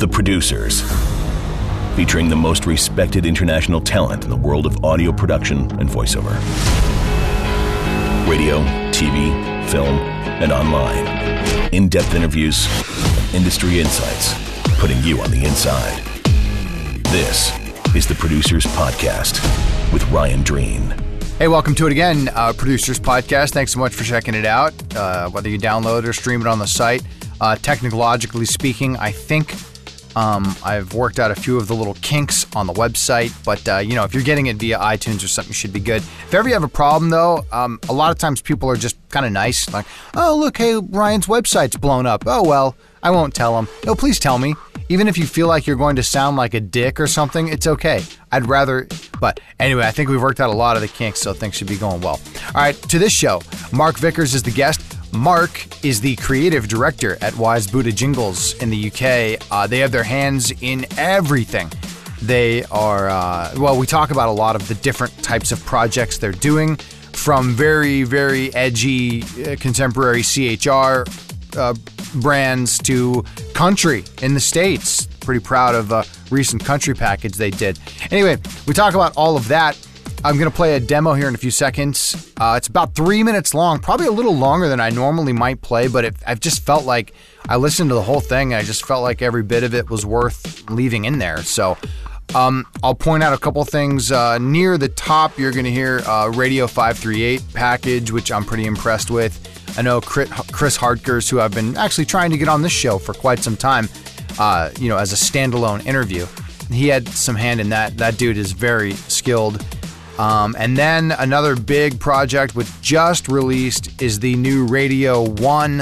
The Producers, featuring the most respected international talent in the world of audio production and voiceover. Radio, TV, film, and online. In-depth interviews, industry insights, putting you on the inside. This is The Producers Podcast with Ryan Dreen. Hey, welcome to it again, Producers Podcast. Thanks so much for checking it out, whether you download it or stream it on the site. Technologically speaking, I think I've worked out a few of the little kinks on the website, but if you're getting it via iTunes or something, it should be good. If ever you have a problem, though, a lot of times people are just kind of nice, like, oh, look, hey, Ryan's website's blown up. Oh, well, I won't tell him. No, please tell me. Even if you feel like you're going to sound like a dick or something, it's okay. I'd rather, but anyway, I think we've worked out a lot of the kinks, so things should be going well. All right, to this show, Mark Vickers is the guest. Mark is the creative director at Wise Buddha Jingles in the UK. They have their hands in everything. They are, we talk about a lot of the different types of projects they're doing, from very, very edgy contemporary CHR brands to country in the States. Pretty proud of a recent country package they did. Anyway, we talk about all of that. I'm going to play a demo here in a few seconds. It's about 3 minutes long, probably a little longer than I normally might play, but I've just felt like I listened to the whole thing and I just felt like every bit of it was worth leaving in there. So I'll point out a couple things. Near the top, you're going to hear Radio 538 package, which I'm pretty impressed with. I know Chris Hardkers, who I've been actually trying to get on this show for quite some time, as a standalone interview. He had some hand in that. That dude is very skilled. And then another big project which just released is the new Radio 1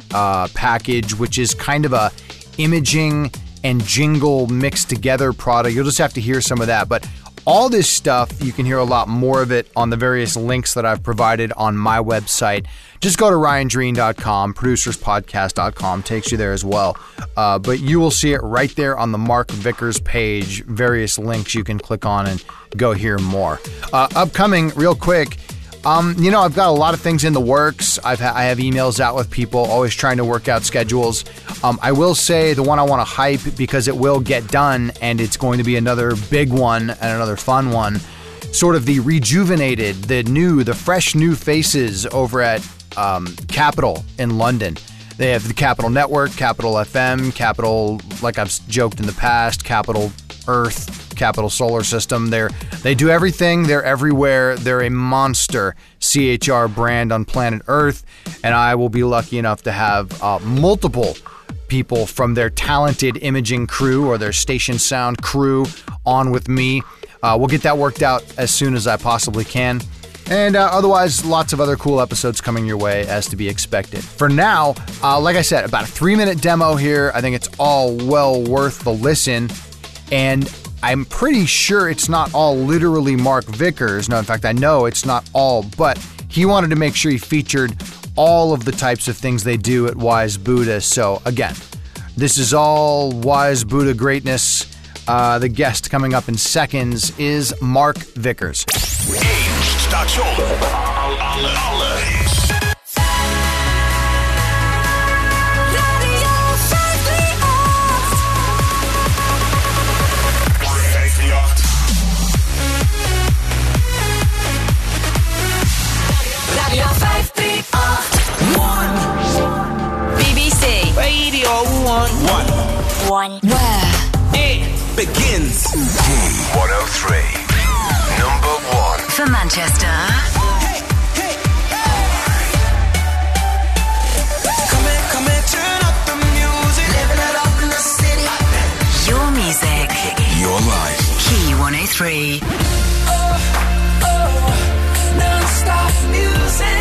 package, which is kind of a imaging and jingle mixed together product. You'll just have to hear some of that. But all this stuff, you can hear a lot more of it on the various links that I've provided on my website. Just go to ryandreen.com, producerspodcast.com, takes you there as well. But you will see it right there on the Mark Vickers page, various links you can click on and go hear more. Upcoming, real quick, I've got a lot of things in the works. I have emails out with people, always trying to work out schedules. I will say the one I want to hype because it will get done and it's going to be another big one and another fun one. Sort of the rejuvenated, the fresh new faces over at Capital in London. They have the Capital Network, Capital FM, Capital, like I've joked in the past, Capital Earth, Capital Solar System. They do everything. They're everywhere. They're a monster CHR brand on planet Earth, and I will be lucky enough to have multiple people from their talented imaging crew or their station sound crew on with me. We'll get that worked out as soon as I possibly can. And otherwise, lots of other cool episodes coming your way as to be expected. For now, like I said, about a 3-minute demo here. I think it's all well worth the listen. And I'm pretty sure it's not all literally Mark Vickers. No, in fact, I know it's not all, but he wanted to make sure he featured all of the types of things they do at Wise Buddha. So again, this is all Wise Buddha greatness. The guest coming up in seconds is Mark Vickers. Station. Alle hits. Radio 538. BBC. Radio 1. Where it begins. K103. Number 1. For Manchester. Come and turn up the music. Living it up in the city. Your music. Your life. Key 103. Non-stop music.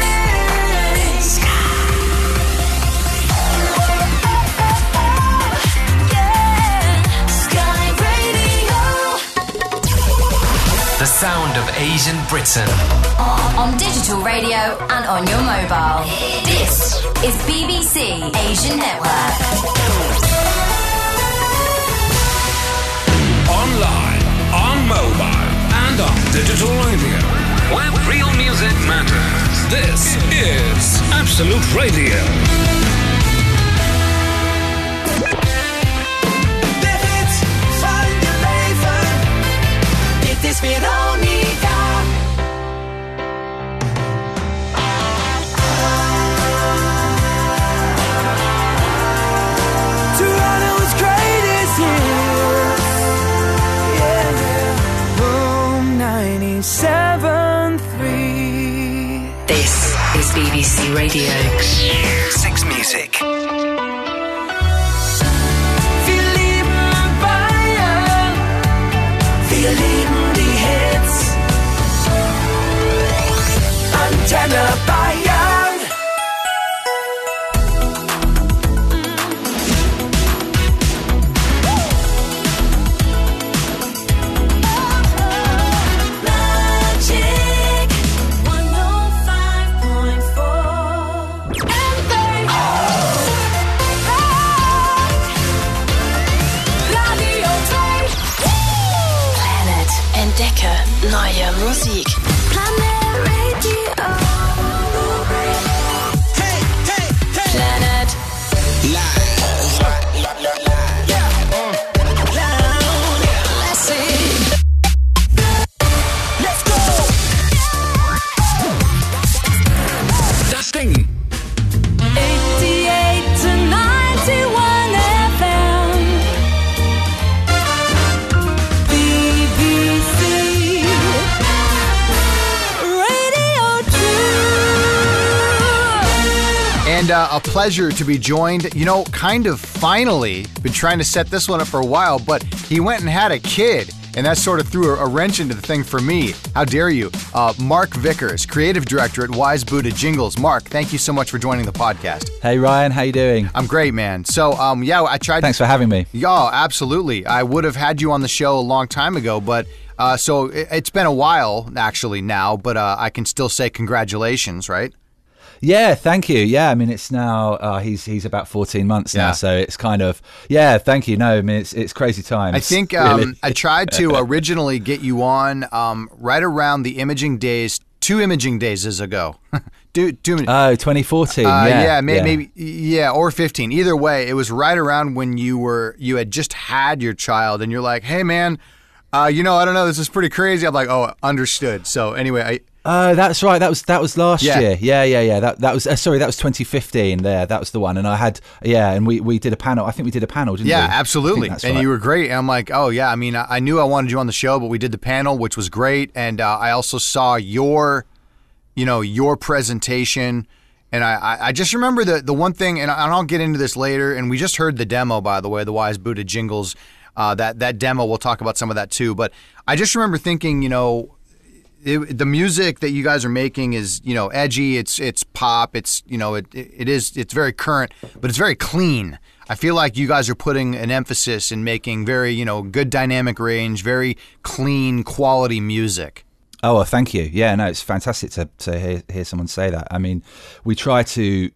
Sky Radio. The sound of Asian Britain. On digital radio and on your mobile. This is BBC Asian Network. Online, on mobile, and on digital radio. Where real music matters. This is Absolute Radio. They're BBC Radio. Six Music. Wir lieben die Hits. Antenne Bayern. Magic 105.4. Radio 3. Planet. Entdecke neue Musik. Planet Radio. Planet. Das Ding. 88 to 91 FM. BBC Radio 2. And a pleasure to be joined, kind of finally, been trying to set this one up for a while, but he went and had a kid, and that sort of threw a wrench into the thing for me. How dare you? Mark Vickers, creative director at Wise Buddha Jingles. Mark, thank you so much for joining the podcast. Hey Ryan, how you doing? I'm great, man. So, I tried. Thanks for having me. Yeah, absolutely. I would have had you on the show a long time ago, but so it's been a while actually now, but I can still say congratulations, right? Yeah, thank you. Yeah, I mean it's now he's about 14 months now, so it's kind of thank you. No, I mean it's crazy times. I think really. I tried to originally get you on right around the imaging days, 2 imaging days ago. 2014. Maybe or 15. Either way, it was right around when you had just had your child, and you're like, "Hey, man, I don't know, this is pretty crazy." I'm like, "Oh, understood." So anyway, that's right. That was last year. Yeah. That was that was 2015. That was the one. And I had and we did a panel. I think we did a panel, didn't we? Yeah, absolutely. And right. You were great. And I'm like, oh yeah. I mean, I knew I wanted you on the show, but we did the panel, which was great. And I also saw your presentation. And I just remember the one thing, and I'll get into this later. And we just heard the demo, by the way, the Wise Buddha Jingles. That demo, we'll talk about some of that too. But I just remember thinking, the music that you guys are making is, edgy. It's pop. It's it's very current, but it's very clean. I feel like you guys are putting an emphasis in making very, good dynamic range, very clean quality music. Oh, well, thank you. Yeah, no, it's fantastic to hear someone say that. I mean, we try to.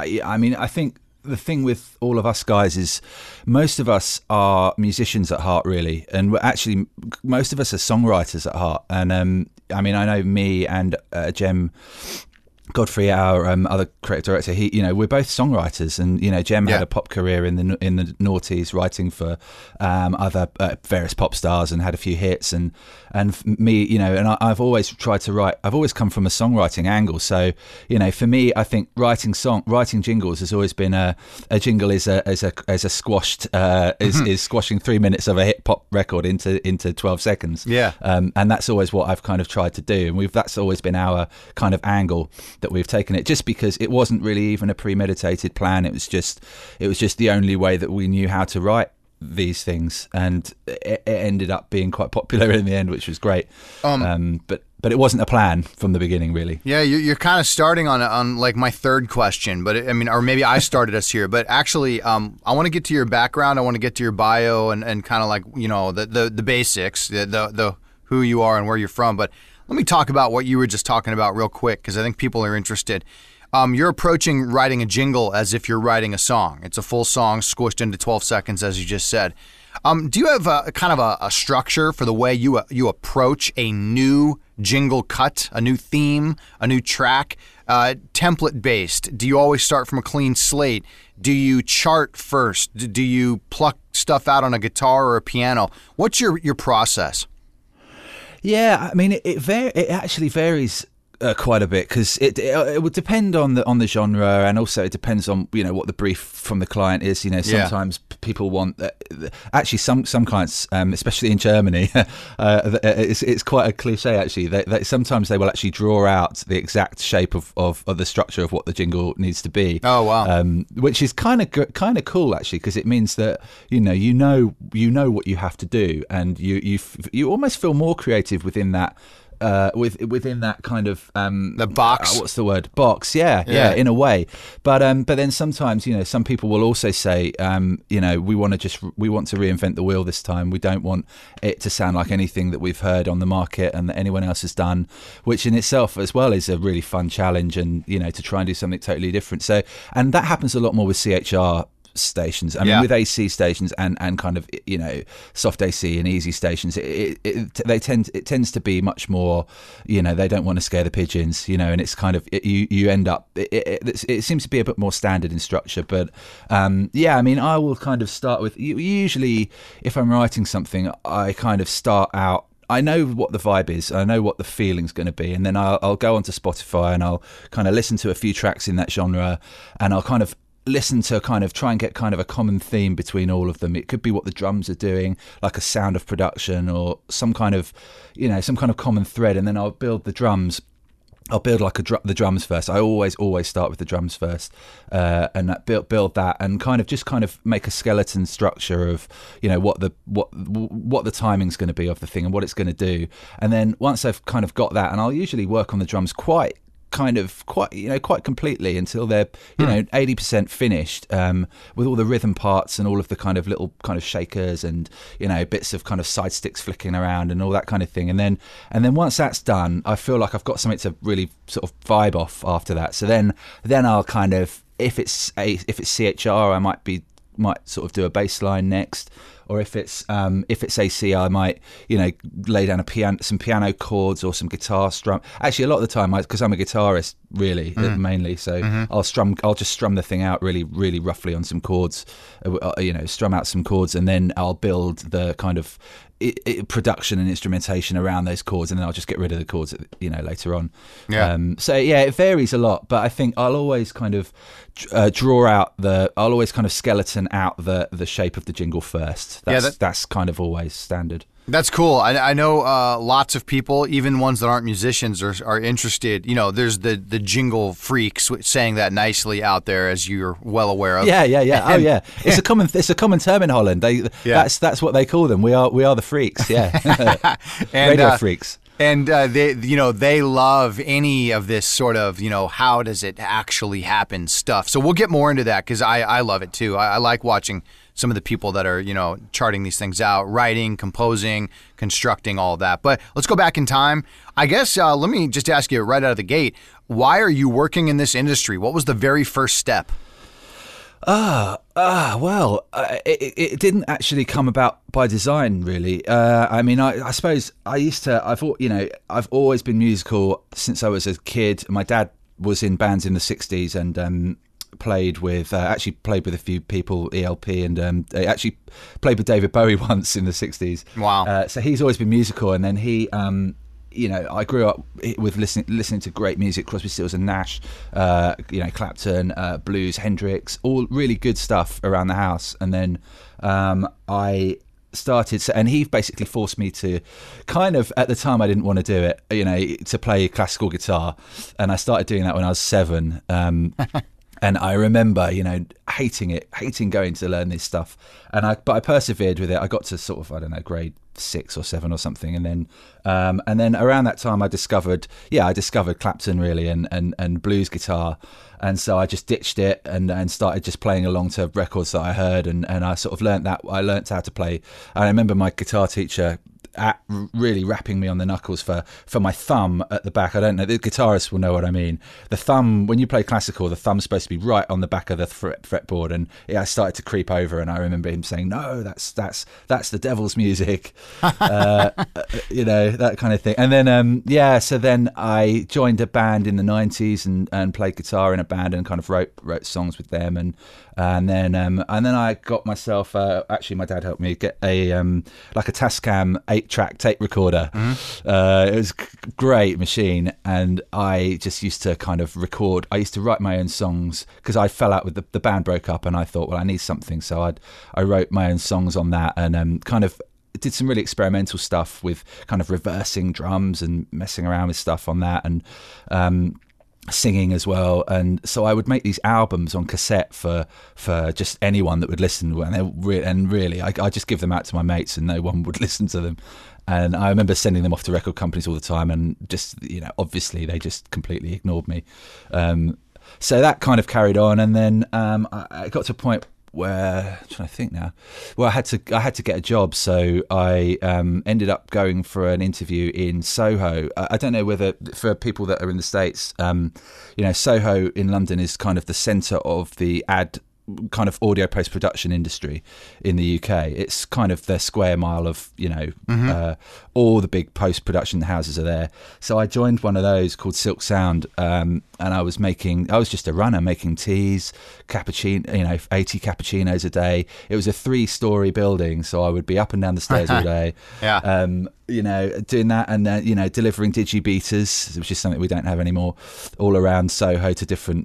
I think the thing with all of us guys is most of us are musicians at heart, really, and we're actually most of us are songwriters at heart. And I know me and Jem Godfrey, our other creative director, we're both songwriters, and Jem had a pop career in the noughties, writing for other various pop stars, and had a few hits, and me, and I've always tried to write. I've always come from a songwriting angle, so for me, I think writing jingles has always been a jingle is a squashed is squashing 3 minutes of a hip hop record into 12 seconds. Yeah, and that's always what I've kind of tried to do, and that's always been our kind of angle that we've taken it, just because it wasn't really even a premeditated plan. It was just the only way that we knew how to write these things, and it ended up being quite popular in the end, which was great. But it wasn't a plan from the beginning, really. Yeah, you're kind of starting on like my third question, but or maybe I started us here. But actually, I want to get to your background. I want to get to your bio and kind of like the basics, the who you are and where you're from. But let me talk about what you were just talking about real quick, because I think people are interested. You're approaching writing a jingle as if you're writing a song. It's a full song squished into 12 seconds, as you just said. Do you have a kind of a structure for the way you approach a new jingle cut, a new theme, a new track, template-based? Do you always start from a clean slate? Do you chart first? Do you pluck stuff out on a guitar or a piano? What's your process? Yeah, I mean, it actually varies quite a bit, because it would depend on the genre, and also it depends on what the brief from the client is. Sometimes people want actually some clients, especially in Germany, it's quite a cliche actually. They sometimes they will actually draw out the exact shape of the structure of what the jingle needs to be. Oh wow! Which is kind of cool actually, because it means that you know what you have to do, and you almost feel more creative within that. Within that kind of the box. What's the word? Box. Yeah, in a way. But then sometimes some people will also say we want to reinvent the wheel this time. We don't want it to sound like anything that we've heard on the market and that anyone else has done, which in itself as well is a really fun challenge, and to try and do something totally different. So, and that happens a lot more with CHR stations. I mean, with AC stations and kind of soft AC and easy stations, it tends to be much more. They don't want to scare the pigeons. And it's kind of you end up. It seems to be a bit more standard in structure. But I mean, I will kind of start with usually if I'm writing something, I kind of start out. I know what the vibe is, I know what the feeling's going to be, and then I'll go onto Spotify and I'll kind of listen to a few tracks in that genre, and I'll kind of listen to kind of try and get kind of a common theme between all of them. It could be what the drums are doing, like a sound of production, or some kind of common thread, and then I'll build the drums. I'll build like the drums first. I always start with the drums first, and that build that, and kind of make a skeleton structure of what the timing's going to be of the thing and what it's going to do. And then once I've kind of got that, and I'll usually work on the drums quite completely until they're 80% finished, with all the rhythm parts and all of the kind of little kind of shakers and bits of kind of side sticks flicking around and all that kind of thing. And then once that's done, I feel like I've got something to really sort of vibe off after that. So then I'll kind of, if it's CHR, I might sort of do a bass line next. Or if it's AC, I might lay down some piano chords or some guitar strum. Actually, a lot of the time, because I'm a guitarist really mainly, so I'll just strum the thing out really really roughly on some chords, strum out some chords, and then I'll build the kind of production and instrumentation around those chords, and then I'll just get rid of the chords later on. So it varies a lot, but I think I'll always kind of I'll always kind of skeleton out the shape of the jingle first. That's kind of always standard. That's cool. I know lots of people, even ones that aren't musicians, are interested. There's the jingle freaks saying that nicely out there, as you're well aware of. Yeah. Oh yeah, it's a common term in Holland. That's what they call them. We are the freaks. Yeah, and, radio freaks. And they love any of this sort of how does it actually happen stuff. So we'll get more into that, because I love it too. I like watching some of the people that are charting these things out, writing, composing, constructing, all of that. But let's go back in time. I guess let me just ask you right out of the gate, why are you working in this industry? What was the very first step? Well, it didn't actually come about by design, really. I mean, I suppose I've always been musical since I was a kid. My dad was in bands in the 60s and played with a few people, ELP, and actually played with David Bowie once in the 60s. Wow. So he's always been musical, and then he I grew up with listening to great music, Crosby, Stills and Nash, Clapton, blues, Hendrix, all really good stuff around the house. And then I started, and he basically forced me to kind of, at the time I didn't want to do it, to play classical guitar. And I started doing that when I was 7. And I remember, hating going to learn this stuff. But I persevered with it. I got to sort of, I don't know, grade 6 or 7 or something, and then around that time I discovered Clapton really, and blues guitar, and so I just ditched it and started just playing along to records that I heard, and I sort of learnt how to play. And I remember my guitar teacher really rapping me on the knuckles for my thumb at the back. I don't know, the guitarists will know what I mean. The thumb, when you play classical, the thumb's supposed to be right on the back of the fretboard, and I started to creep over, and I remember him saying, "No, that's the devil's music," that kind of thing. And then so then I joined a band in the 90s and played guitar in a band and kind of wrote songs with them, and And then I got myself. Actually, my dad helped me get a like a Tascam 8-track tape recorder. It was a great machine, and I just used to kind of record. I used to write my own songs because I fell out with the band broke up, and I thought, well, I need something, so I wrote my own songs on that, and kind of did some really experimental stuff with kind of reversing drums and messing around with stuff on that, and singing as well. And so I would make these albums on cassette for just anyone that would listen, and really I just give them out to my mates and no one would listen to them. And I remember sending them off to record companies all the time, and just, obviously they just completely ignored me. So that kind of carried on, and then I got to a point where, I'm trying to think now, well, I had to get a job, so I ended up going for an interview in Soho. I don't know whether, for people that are in the States, Soho in London is kind of the centre of the kind of audio post-production industry in the UK. It's kind of the square mile of, all the big post-production houses are there. So I joined one of those called Silk Sound, and I was just a runner making teas, cappuccino, 80 cappuccinos a day. It was a 3-story building, so I would be up and down the stairs all day. Yeah. Doing that, and delivering digibeaters, which is something we don't have anymore, all around Soho to different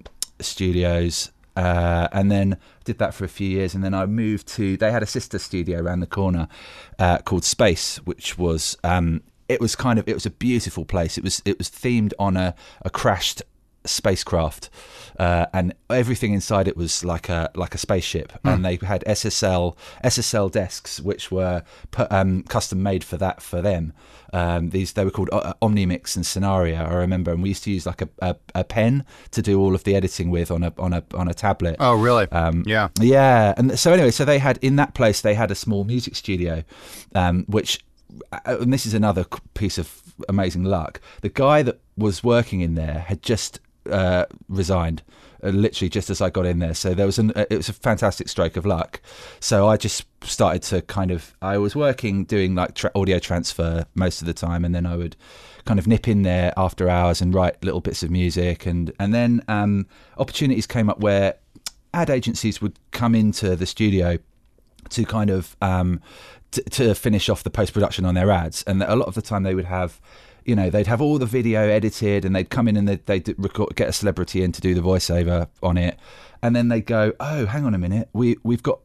studios. And then did that for a few years, and then I moved to, they had a sister studio around the corner called Space, which was it was a beautiful place. It was themed on a crashed spacecraft, and everything inside it was like a spaceship. And they had SSL desks which were custom made for them. They were called Omnimix and Scenario, I remember, and we used to use like a pen to do all of the editing with on a tablet. Oh, really? Yeah. And so anyway, so they had, in that place they had a small music studio, which, and this is another piece of amazing luck, the guy that was working in there had just resigned, literally just as I got in there. So it was a fantastic stroke of luck. So I just started to I was working doing like audio transfer most of the time, and then I would kind of nip in there after hours and write little bits of music, and then opportunities came up where ad agencies would come into the studio to kind of to finish off the post-production on their ads. And a lot of the time they would have, they'd have all the video edited, and they'd come in and they'd record, get a celebrity in to do the voiceover on it. And then they'd go, oh, hang on a minute, we've got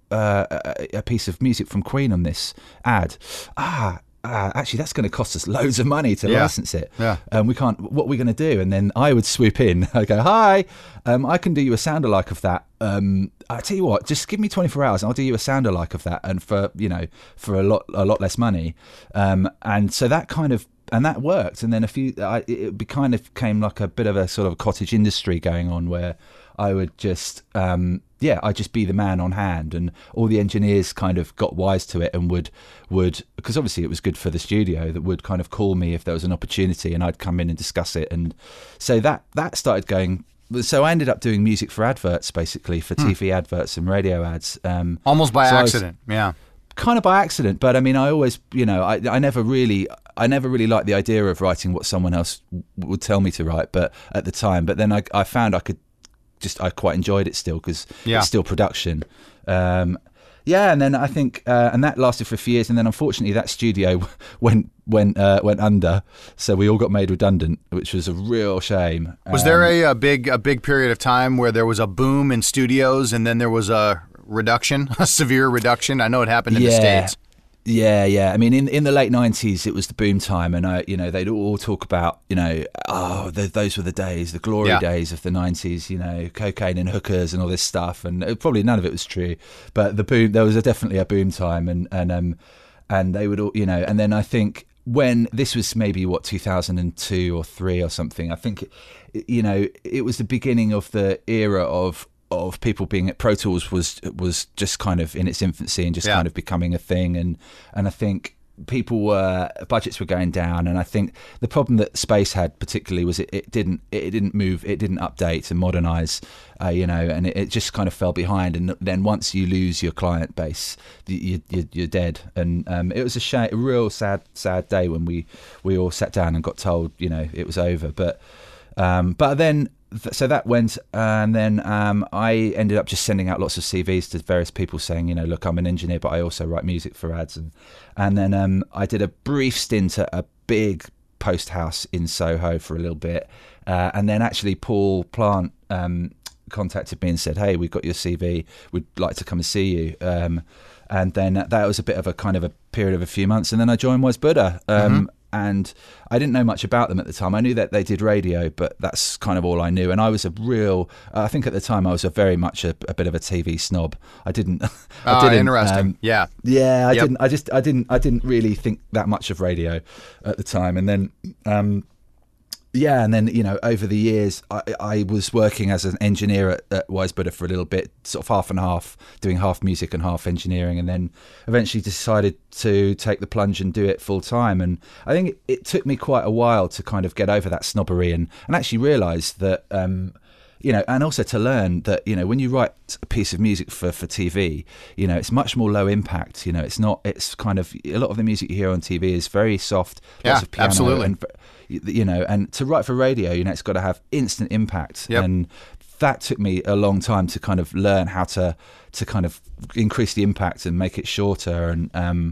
a piece of music from Queen on this ad. Actually, that's going to cost us loads of money to license it. Yeah. We can't, what are we going to do? And then I would swoop in. I go, hi, I can do you a sound-alike of that. I tell you what, just give me 24 hours and I'll do you a sound-alike of that, and for a lot less money. And so that kind of, and that worked. And then it kind of came like a bit of a sort of a cottage industry going on, where I would just I'd just be the man on hand, and all the engineers kind of got wise to it and would because obviously it was good for the studio, that would kind of call me if there was an opportunity, and I'd come in and discuss it. And so that started going. So I ended up doing music for adverts, basically, for TV adverts and radio ads. Almost by accident, yeah. Kind of by accident, but I mean, I always, I never really liked the idea of writing what someone else would tell me to write, but at the time. But then I found I quite enjoyed it still, because it's still production. And then I think, and that lasted for a few years, and then unfortunately that studio went under, so we all got made redundant, which was a real shame. Was there a big period of time where there was a boom in studios, and then there was a reduction, a severe reduction? I know it happened in the States. Yeah. I mean, in the late 90s, it was the boom time, and they'd all talk about, those were the days, the glory days of the 90s, cocaine and hookers and all this stuff, and probably none of it was true, but there was definitely a boom time, and they would all, and then I think when this was maybe 2002 or 3 or something, I think, it was the beginning of the era of people being at Pro Tools was just kind of in its infancy and just kind of becoming a thing, and I think budgets were going down, and I think the problem that Space had particularly was it didn't move, it didn't update and modernize, and it just kind of fell behind. And then once you lose your client base, you're dead. And it was a real sad day when we all sat down and got told it was over. But then so that went, and then I ended up just sending out lots of CVs to various people saying, look, I'm an engineer, but I also write music for ads. And then I did a brief stint at a big post house in Soho for a little bit. And then actually Paul Plant contacted me and said, hey, we've got your CV. We'd like to come and see you. And then that was a bit of a kind of a period of a few months. And then I joined Wise Buddha. And I didn't know much about them at the time. I knew that they did radio, but that's kind of all I knew. And I was I think at the time I was very much a bit of a TV snob. I didn't. Interesting. Yeah. Yeah. I didn't really think that much of radio at the time. And then, and then, over the years, I was working as an engineer at Wise Buddha for a little bit, sort of half and half, doing half music and half engineering, and then eventually decided to take the plunge and do it full time. And I think it took me quite a while to kind of get over that snobbery and actually realise that, and also to learn that, when you write a piece of music for TV, it's much more low impact. It's kind of, a lot of the music you hear on TV is very soft, lots of piano. Absolutely. And to write for radio, it's got to have instant impact. Yep. And that took me a long time to kind of learn how to kind of increase the impact and make it shorter and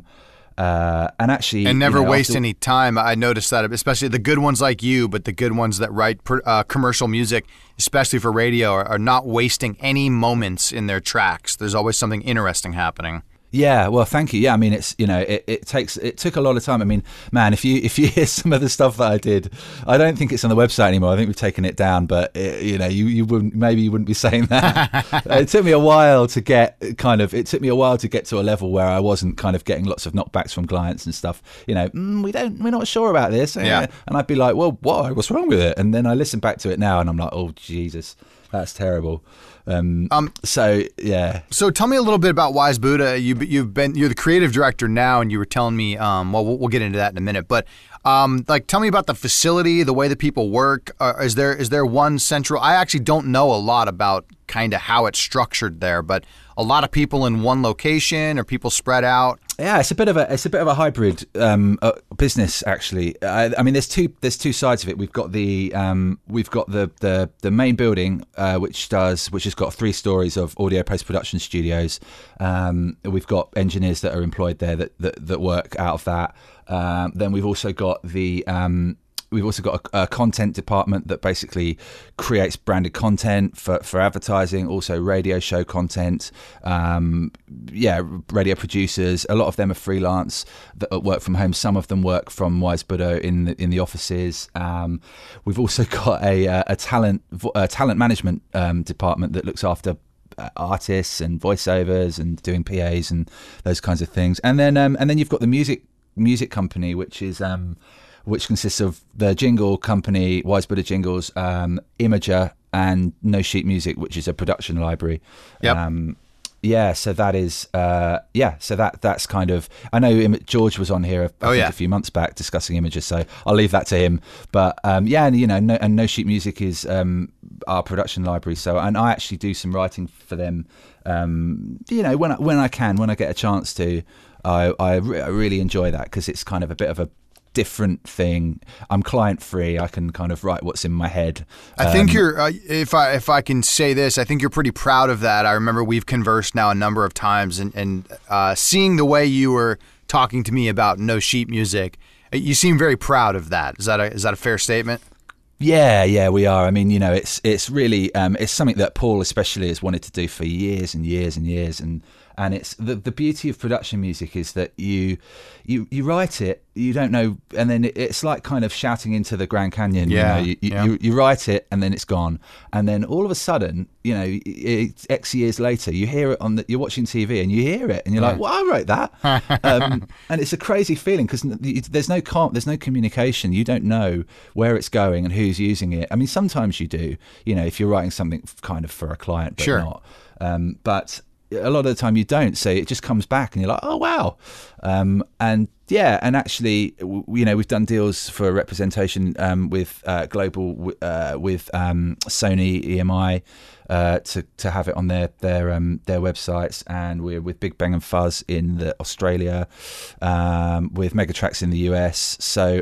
actually never waste any time. I noticed that, especially the good ones like you, but the good ones that write commercial music, especially for radio, are not wasting any moments in their tracks. There's always something interesting happening. Yeah, well, thank you. Yeah, I mean, it's it took a lot of time. I mean, man, if you hear some of the stuff that I did, I don't think it's on the website anymore. I think we've taken it down. But you wouldn't be saying that. It took me a while to get to a level where I wasn't kind of getting lots of knockbacks from clients and stuff. We're not sure about this. Yeah. And I'd be like, well, what's wrong with it? And then I listen back to it now, and I'm like, oh Jesus, that's terrible. So tell me a little bit about Wise Buddha. You're the creative director now, and you were telling me, we'll get into that in a minute, but tell me about the facility, the way that people work. Is there one central? I actually don't know a lot about kind of how it's structured there, but a lot of people in one location, or people spread out. Yeah, it's a bit of a hybrid business actually. I mean, there's two sides of it. We've got the main building which has got 3 stories of audio post-production studios. We've got engineers that are employed there that work out of that. Then we've also got a content department that basically creates branded content for advertising, also radio show content. Radio producers. A lot of them are freelance that work from home. Some of them work from Wise Buddha in the offices. We've also got a talent management department that looks after artists and voiceovers and doing PAs and those kinds of things. And then you've got the music company, which consists of the jingle company, Wise Buddha Jingles, Imager, and No Sheet Music, which is a production library. Yep. So that is, that's kind of. I know George was on here a few months back discussing Imager, so I'll leave that to him. But and No Sheet Music is our production library. So, and I actually do some writing for them. When I can, when I get a chance to, I really enjoy that because it's kind of a bit of a different thing. I'm client free. I can kind of write what's in my head. I think you're, if I can say this, I think you're pretty proud of that. I remember we've conversed now a number of times, and seeing the way you were talking to me about No Sheet Music, you seem very proud of that. Is that a fair statement? Yeah, we are. I mean, it's really it's something that Paul especially has wanted to do for years and years and years, and it's the beauty of production music is that you write it, you don't know, and then it's like kind of shouting into the Grand Canyon. You write it and then it's gone, and then all of a sudden, X years later, you hear it you're watching TV and you hear it and you're like, well, I wrote that, and it's a crazy feeling because there's no communication. You don't know where it's going and who's using it. I mean, sometimes you do, if you're writing something kind of for a client, but sure. Not. But a lot of the time you don't, so it just comes back and you're like, oh wow. And Yeah, and actually, we've done deals for representation with global with Sony EMI to have it on their websites, and we're with Big Bang and Fuzz in Australia, with Megatrax in the US. So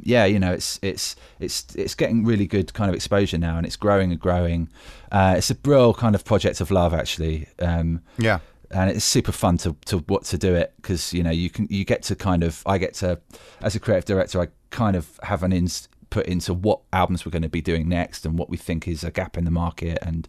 it's getting really good kind of exposure now, and it's growing and growing. It's a real kind of project of love, actually. Yeah. And it's super fun to do it, because I get to, as a creative director, I kind of have an input into what albums we're going to be doing next and what we think is a gap in the market, and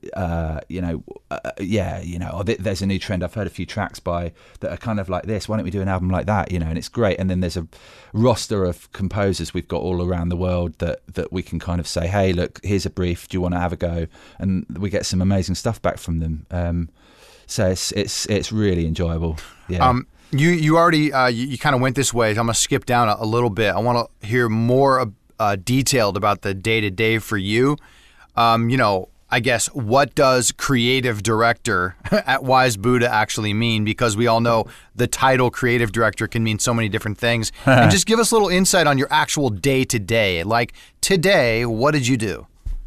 there's a new trend. I've heard a few tracks that are kind of like this. Why don't we do an album like that? And it's great. And then there's a roster of composers we've got all around the world that we can kind of say, hey, look, here's a brief. Do you want to have a go? And we get some amazing stuff back from them. So it's really enjoyable. Yeah. You already you kind of went this way. I'm gonna skip down a little bit. I want to hear more detailed about the day-to-day for you. I guess, what does creative director at Wise Buddha actually mean? Because we all know the title creative director can mean so many different things. And just give us a little insight on your actual day-to-day. Like today, what did you do?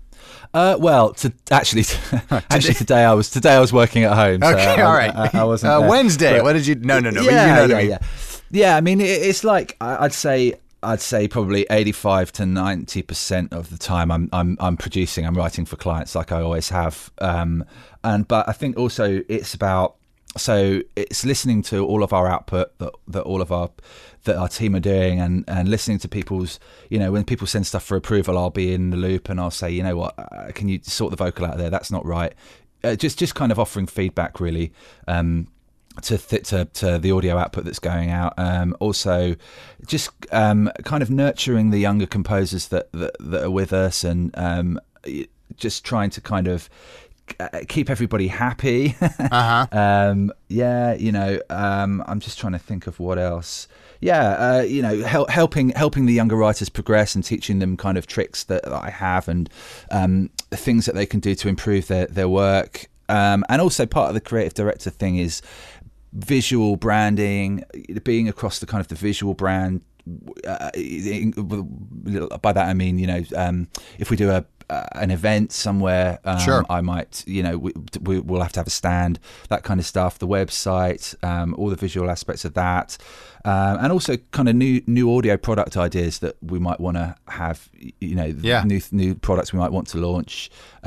Today I was working at home. Okay, so all right. I wasn't Wednesday. But, what did you? No. Yeah. I mean, it's like I'd say probably 85 to 90% of the time I'm producing. I'm writing for clients, like I always have. But I think also it's listening to all of our output that our team are doing, and listening to people's, when people send stuff for approval, I'll be in the loop and I'll say, you know what, can you sort the vocal out of there? That's not right. Just kind of offering feedback, really, to the audio output that's going out. Also, just kind of nurturing the younger composers that are with us, and just trying to kind of keep everybody happy. I'm just trying to think of what else. Helping the younger writers progress and teaching them kind of tricks that I have, and things that they can do to improve their work. And also part of the creative director thing is visual branding, being across the kind of the visual brand. By that I mean, if we do an event somewhere, sure. I might, we'll have to have a stand, that kind of stuff, the website, all the visual aspects of that, and also kind of new audio product ideas that we might want to have, new products we might want to launch,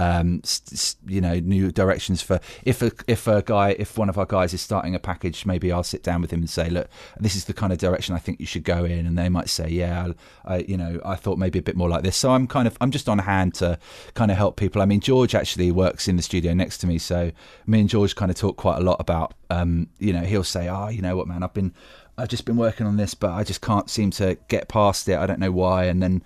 new directions for if one of our guys is starting a package, maybe I'll sit down with him and say, look, this is the kind of direction I think you should go in, and they might say, yeah, I thought maybe a bit more like this. So I'm just on hand to kind of help people. I mean, George actually works in the studio next to me, so me and George kind of talk quite a lot about, he'll say, you know what, man, I've just been working on this, but I just can't seem to get past it. I don't know why. And then,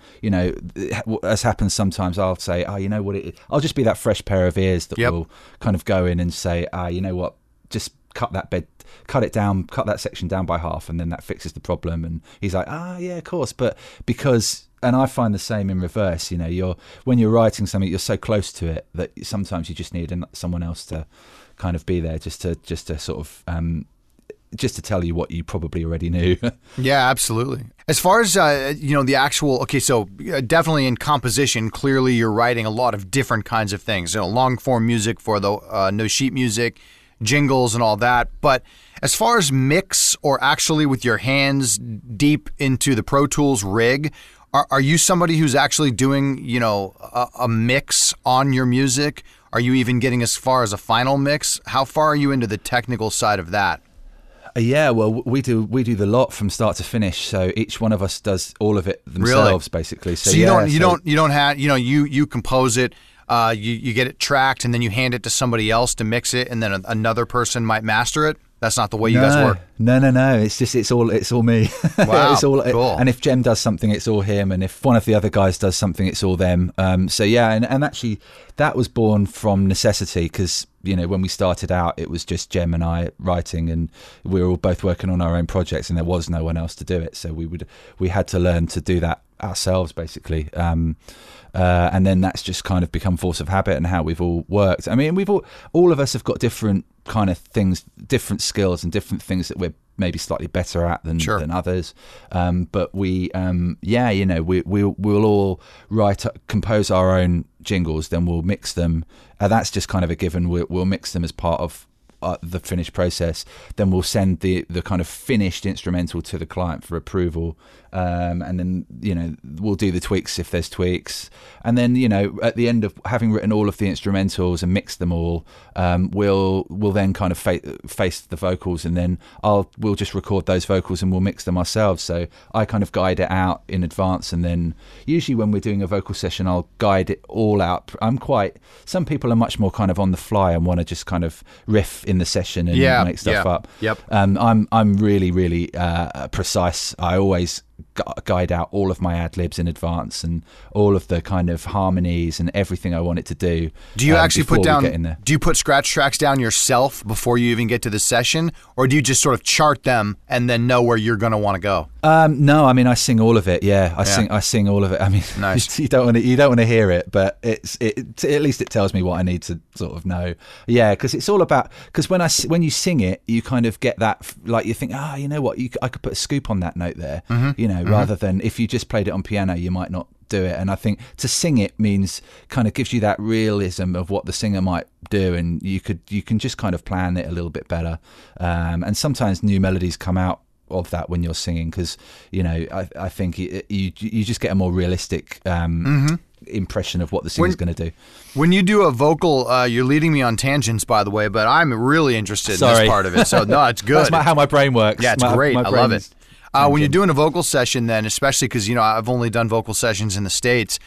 as happens sometimes, I'll say, you know what, I'll just be that fresh pair of ears that will kind of go in and say, you know what, just cut that section down by half, and then that fixes the problem. And he's like, yeah, of course. But and I find the same in reverse, when you're writing something, you're so close to it that sometimes you just need someone else to kind of be there just to sort of, just to tell you what you probably already knew. Yeah, absolutely. As far as, the actual, so definitely in composition, clearly you're writing a lot of different kinds of things, long form music for the no sheet music, jingles and all that. But as far as mix, or actually with your hands deep into the Pro Tools rig, are you somebody who's actually doing, a mix on your music? Are you even getting as far as a final mix? How far are you into the technical side of that? Yeah, well, we do the lot from start to finish. So each one of us does all of it themselves, basically. So you don't have, you compose it, you get it tracked, and then you hand it to somebody else to mix it, and then another person might master it. That's not the way you guys work. No. It's all me. Wow, it's all cool. And if Jem does something, it's all him. And if one of the other guys does something, it's all them. So yeah, and actually that was born from necessity, because when we started out, it was just Jem and I writing, and we were all both working on our own projects, and there was no one else to do it. So we had to learn to do that ourselves, basically. And then that's just kind of become force of habit and how we've all worked. I mean, all of us have got different kind of things, different skills and different things that we're maybe slightly better at than Sure. than others. But we'll all compose our own jingles, then we'll mix them. That's just kind of a given. We'll mix them as part of the finished process. Then we'll send the kind of finished instrumental to the client for approval, and then we'll do the tweaks if there's tweaks, and then at the end of having written all of the instrumentals and mixed them all, we'll then kind of face the vocals, and then we'll just record those vocals and we'll mix them ourselves. So I kind of guide it out in advance, and then usually when we're doing a vocal session, I'll guide it all out. Some people are much more kind of on the fly and want to just kind of riff in the session and make stuff up. Yep. I'm really, really precise. I always guide out all of my ad-libs in advance and all of the kind of harmonies and everything I want it to do. Do you actually put down, get in there. do you put scratch tracks down yourself before you even get to the session, or do you just sort of chart them and then know where you're going to want to go? No, I mean, I sing all of it. Yeah, I sing all of it. I mean, nice. you don't want to hear it, but at least it tells me what I need to sort of know. Yeah, because it's all about, because when you sing it, you kind of get that, like, you think, you know what, I could put a scoop on that note there, rather than if you just played it on piano, you might not do it. And I think to sing it means kind of gives you that realism of what the singer might do, and you can just kind of plan it a little bit better. And sometimes new melodies come out of that when you're singing, because I think you just get a more realistic impression of what the singer's going to do. When you do a vocal, you're leading me on tangents, by the way, but I'm really interested in this part of it. So no, it's good. That's how my brain works. Yeah, it's great. I love it. When you're doing a vocal session, then, especially because I've only done vocal sessions in the States,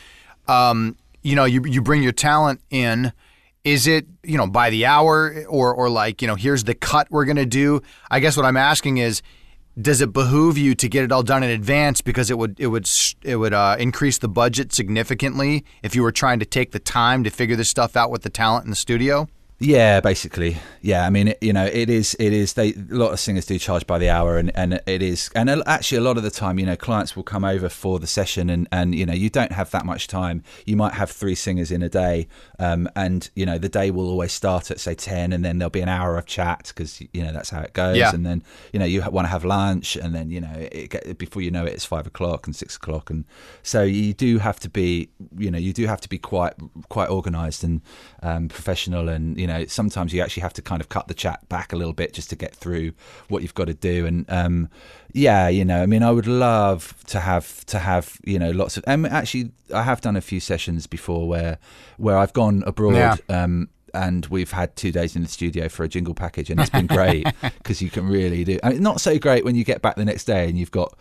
you bring your talent in. Is it by the hour, or like here's the cut we're gonna do? I guess what I'm asking is, does it behoove you to get it all done in advance, because it would increase the budget significantly if you were trying to take the time to figure this stuff out with the talent in the studio? Yeah, basically. Yeah, I mean, it is. A lot of singers do charge by the hour, and it is. And actually, a lot of the time, clients will come over for the session, and you don't have that much time. You might have 3 singers in a day, and the day will always start at say 10, and then there'll be an hour of chat, because that's how it goes. Yeah. And then you want to have lunch, and then before you know it, it's 5 o'clock and 6 o'clock, and so you do have to be quite organised and professional, and sometimes you actually have to kind of cut the chat back a little bit just to get through what you've got to do. And I mean, I would love to have lots of. Actually, I have done a few sessions before where I've gone abroad. Yeah. And we've had 2 days in the studio for a jingle package, and it's been great because you can really do. I mean, not so great when you get back the next day and you've got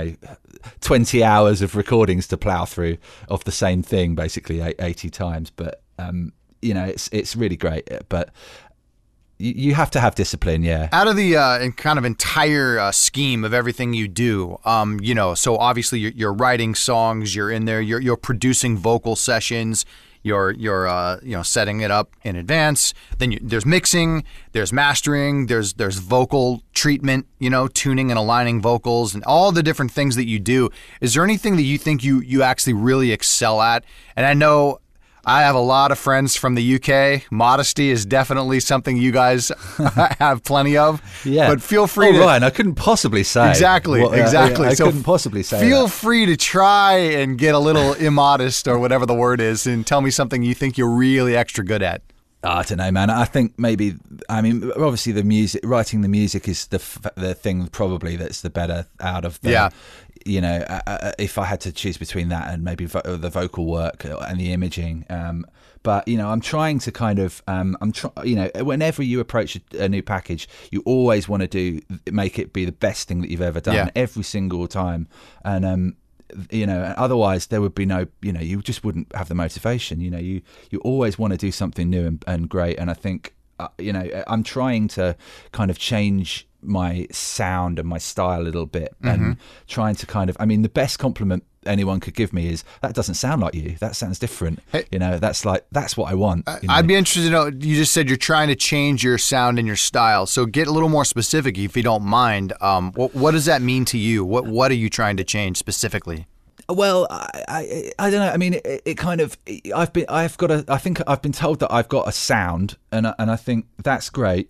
20 hours of recordings to plough through of the same thing, basically 80 times. But it's really great. But you have to have discipline, yeah. Out of the kind of entire scheme of everything you do, so obviously you're writing songs, you're in there, you're producing vocal sessions. You're setting it up in advance. Then there's mixing, there's mastering, there's vocal treatment, tuning and aligning vocals, and all the different things that you do. Is there anything that you think you actually really excel at? And I know I have a lot of friends from the UK. Modesty is definitely something you guys have plenty of. Yeah. But feel free to... Ryan, I couldn't possibly say. Exactly. I couldn't possibly say Feel that. free to try and get a little immodest, or whatever the word is, and tell me something you think you're really extra good at. I don't know, man. I think maybe, obviously writing the music is the thing probably that's the better out of the... Yeah. If I had to choose between that and maybe the vocal work and the imaging, but I'm trying to kind of, whenever you approach a new package, you always want to make it be the best thing that you've ever done every single time, and otherwise there would be no, you just wouldn't have the motivation. You always want to do something new and great, and I think I'm trying to kind of change my sound and my style a little bit, and trying to kind of, the best compliment anyone could give me is, that doesn't sound like you, that sounds different. Hey, that's what I want. I'd be interested to know, you just said you're trying to change your sound and your style, so get a little more specific if you don't mind. What does that mean to you? What are you trying to change specifically? Well, I don't know. I mean, it kind of. I think I've been told that I've got a sound, and I think that's great. But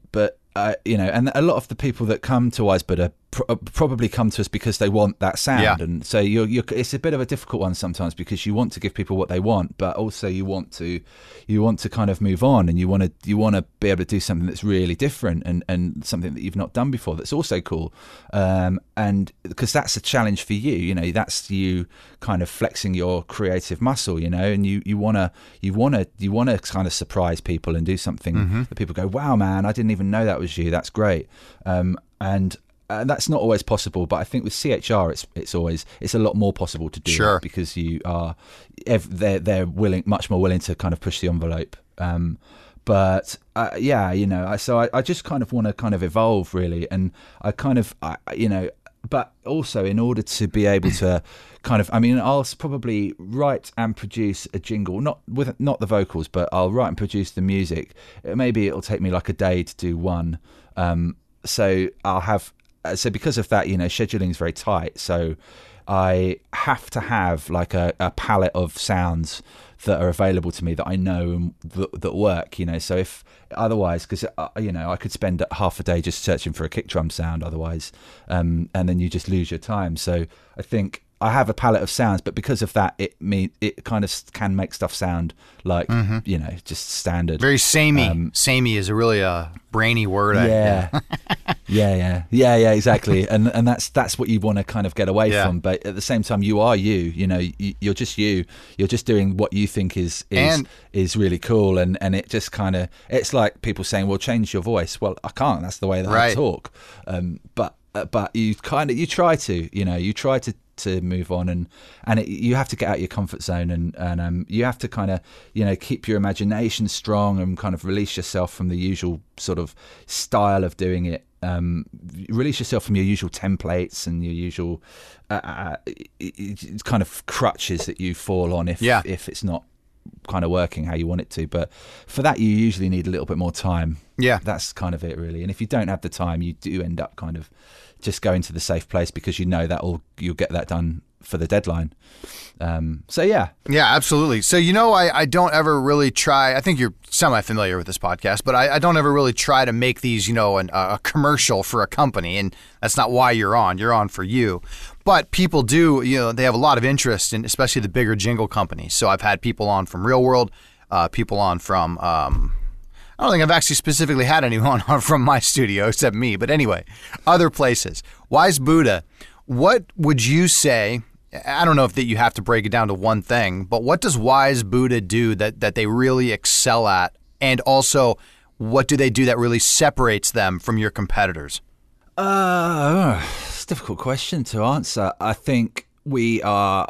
and a lot of the people that come to Wise Buddha probably come to us because they want that sound, and so it's a bit of a difficult one sometimes because you want to give people what they want, but also you want to kind of move on, and you want to be able to do something that's really different and something that you've not done before that's also cool, and because that's a challenge for you, that's you kind of flexing your creative muscle, and you want to kind of surprise people and do something that people go, wow man, I didn't even know that was you, that's great, and that's not always possible, but I think with CHR it's a lot more possible to do, sure, because they're much more willing to kind of push the envelope. But so I just kind of want to kind of evolve really, and but also in order to be able to kind of, I'll probably write and produce a jingle, not the vocals, but I'll write and produce the music. Maybe it'll take me like a day to do one. So I'll have. So because of that, scheduling is very tight. So I have to have like a palette of sounds that are available to me that I know and that work. So if otherwise, because I could spend half a day just searching for a kick drum sound otherwise, and then you just lose your time. So I think I have a palette of sounds, but because of that, it kind of can make stuff sound like just standard. Very samey. Samey is a really brainy word. Yeah, exactly. And that's what you want to kind of get away from. But at the same time, you are you. You're just you. You're just doing what you think is really cool. And it just kind of, it's like people saying, "Well, change your voice." Well, I can't. That's the way that I talk. But you try to move on, and you have to get out your comfort zone, and you have to kind of keep your imagination strong and kind of release yourself from the usual sort of style of doing it. Release yourself from your usual templates and your usual kind of crutches that you fall on if it's not kind of working how you want it to. But for that, you usually need a little bit more time. That's kind of it really. And if you don't have the time, you do end up kind of just going to the safe place because you'll get that done for the deadline. Absolutely. So I don't ever really try. I think you're semi-familiar with this podcast, but I don't ever really try to make these a commercial for a company, and that's not why you're on. You're on for you. But people do, they have a lot of interest in, especially the bigger jingle companies. So I've had people on from Real World, people on from I don't think I've actually specifically had anyone on from my studio except me, but anyway, other places. Wise Buddha, what would you say? I don't know if that you have to break it down to one thing, but what does Wise Buddha do that they really excel at? And also, what do they do that really separates them from your competitors? It's a difficult question to answer. I think we've got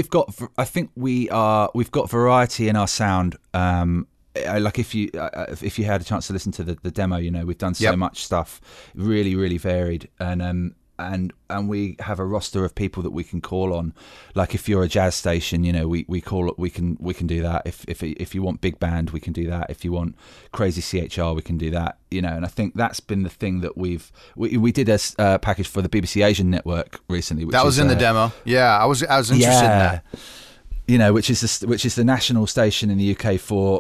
variety in our sound. Like if you had a chance to listen to the demo, we've done so much stuff, really, really varied, and we have a roster of people that we can call on. Like if you're a jazz station, we can do that. If you want big band, we can do that. If you want crazy CHR, we can do that. And I think that's been the thing that we did a package for the BBC Asian network recently. Which that was in the demo. Yeah, I was interested in that. Which is the national station in the UK for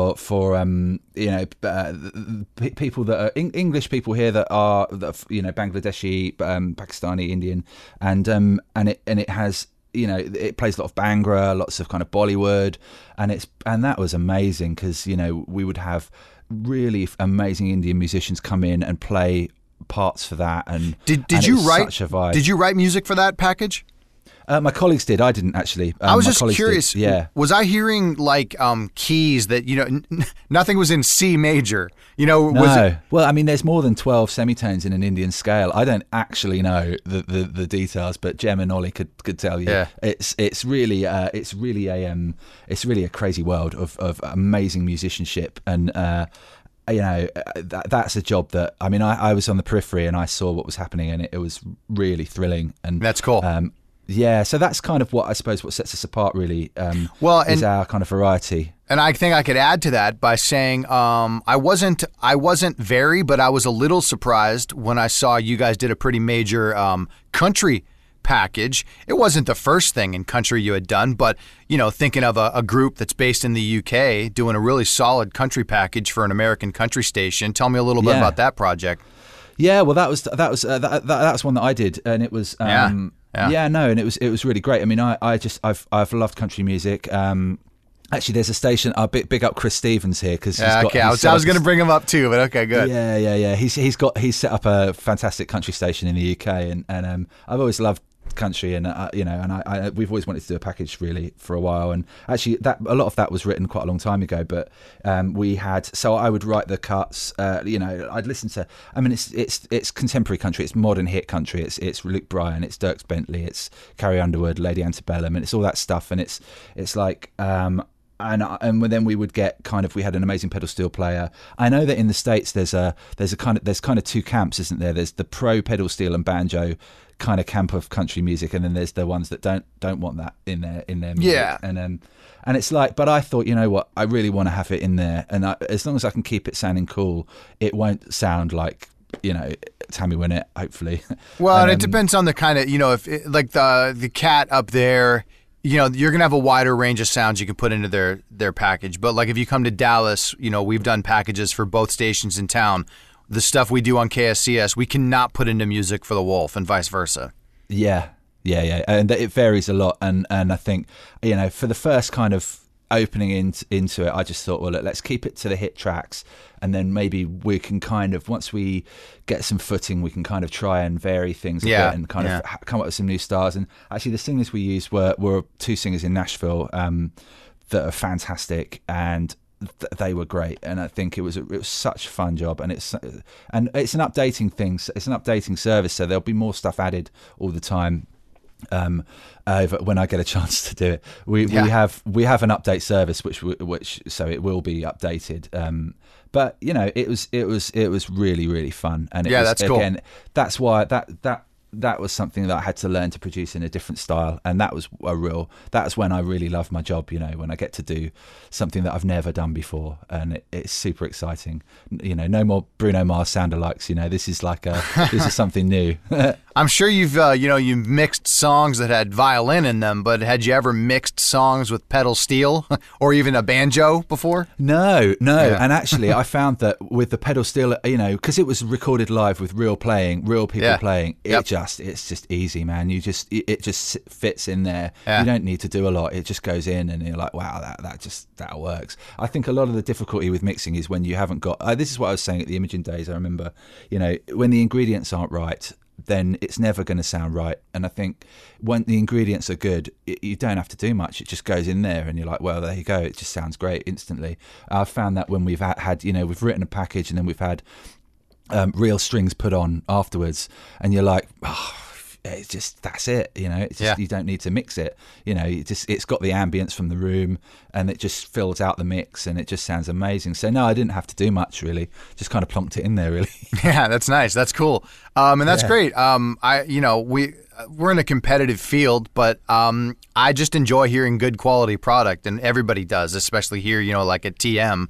people that are English people here that are Bangladeshi, Pakistani, Indian, and it has it plays a lot of Bhangra, lots of kind of Bollywood, and that was amazing because we would have really amazing Indian musicians come in and play parts for that, and did you write music for that package? My colleagues did. I didn't actually. I was just curious. Yeah. Was I hearing like keys that nothing was in C major? No. Well, there's more than 12 semitones in an Indian scale. I don't actually know the details, but Jem and Ollie could tell you. Yeah. It's really a crazy world of amazing musicianship, and that's a job that I was on the periphery and I saw what was happening, and it was really thrilling. And that's cool. So that's kind of what sets us apart, really. Is our kind of variety. And I think I could add to that by saying I wasn't but I was a little surprised when I saw you guys did a pretty major country package. It wasn't the first thing in country you had done, but, thinking of a group that's based in the UK doing a really solid country package for an American country station. Tell me a little bit about that project. Yeah, well, that's one that I did, and it was and it was really great. I mean, I've loved country music. Actually, there's a station. Big up Chris Stevens here because I was going to bring him up too, but okay, good. Yeah. He's set up a fantastic country station in the UK, and I've always loved country, and we've always wanted to do a package really for a while. And actually, a lot of that was written quite a long time ago. But I would write the cuts. I'd listen to. I mean, it's contemporary country. It's modern hit country. It's Luke Bryan. It's Dierks Bentley. It's Carrie Underwood, Lady Antebellum, and it's all that stuff. And it's like. And then we would get we had an amazing pedal steel player. I know that in the States there's kind of two camps, isn't there? There's the pro pedal steel and banjo kind of camp of country music, and then there's the ones that don't want that in their music. Yeah. And it's like, but I thought, you know what, I really want to have it in there, and as long as I can keep it sounding cool, it won't sound like Tammy Wynette, hopefully. Well, and it depends on the kind of if the Cat up there. You're going to have a wider range of sounds you can put into their package. But like if you come to Dallas, we've done packages for both stations in town. The stuff we do on KSCS, we cannot put into music for the Wolf and vice versa. Yeah. And it varies a lot. And I think, for the first kind of opening into it, I just thought, well, let's keep it to the hit tracks. And then maybe we can once we get some footing, we can kind of try and vary things a bit and kind of come up with some new stars. And actually, the singers we used were two singers in Nashville that are fantastic, and they were great. And I think it was such a fun job. And it's an updating thing. It's an updating service, so there'll be more stuff added all the time. When I get a chance to do it, we have an update service which so it will be updated. But it was really, really fun, and that's cool. Again, that's why that was something that I had to learn to produce in a different style, and that's when I really love my job. When I get to do something that I've never done before, and it's super exciting. No more Bruno Mars sound-alikes. This is something new. I'm sure you've mixed songs that had violin in them, but had you ever mixed songs with pedal steel or even a banjo before? No. Yeah. And actually, I found that with the pedal steel, because it was recorded live with real people playing, it's just easy, man. It just fits in there. Yeah. You don't need to do a lot. It just goes in, and you're like, wow, that works. I think a lot of the difficulty with mixing is when you haven't got. This is what I was saying at the Imogen days. I remember, when the ingredients aren't right, then it's never going to sound right. And I think when the ingredients are good, you don't have to do much. It just goes in there, and you're like, well, there you go. It just sounds great instantly. I've found that when we've had we've written a package, and then we've had real strings put on afterwards, and you're like, oh, it's just, that's it. It's just, you don't need to mix it. It's got the ambience from the room, and it just fills out the mix, and it just sounds amazing. So no, I didn't have to do much really. Just kind of plonked it in there, really. Yeah, that's nice. That's cool. And that's great. We're in a competitive field, but I just enjoy hearing good quality product, and everybody does, especially here, like at TM.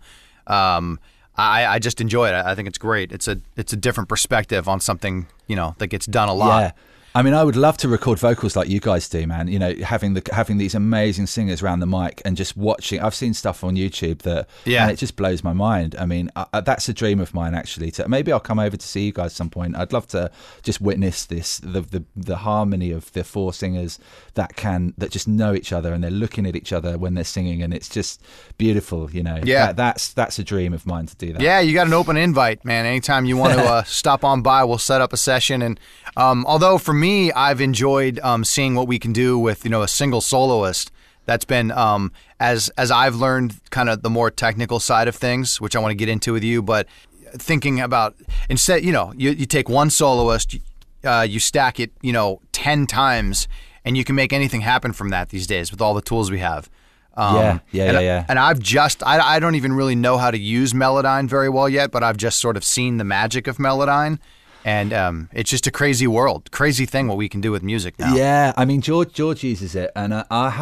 I just enjoy it. I think it's great. It's a different perspective on something, that gets done a lot. Yeah. I mean, I would love to record vocals like you guys do, man. Having these amazing singers around the mic and just watching. I've seen stuff on YouTube and it just blows my mind. I mean, that's a dream of mine, actually. Maybe I'll come over to see you guys at some point. I'd love to just witness this, the harmony of the four singers that just know each other, and they're looking at each other when they're singing, and it's just beautiful. Yeah, that's a dream of mine to do that. Yeah, you got an open invite, man. Anytime you want to stop on by, we'll set up a session. And although for me, I've enjoyed seeing what we can do with a single soloist. That's been as I've learned kind of the more technical side of things, which I want to get into with you. But thinking about instead, you take one soloist, you stack it 10 times, and you can make anything happen from that these days with all the tools we have. Yeah. And I don't even really know how to use Melodyne very well yet, but I've just sort of seen the magic of Melodyne. And it's just a crazy thing what we can do with music now. Yeah, I mean, George uses it, and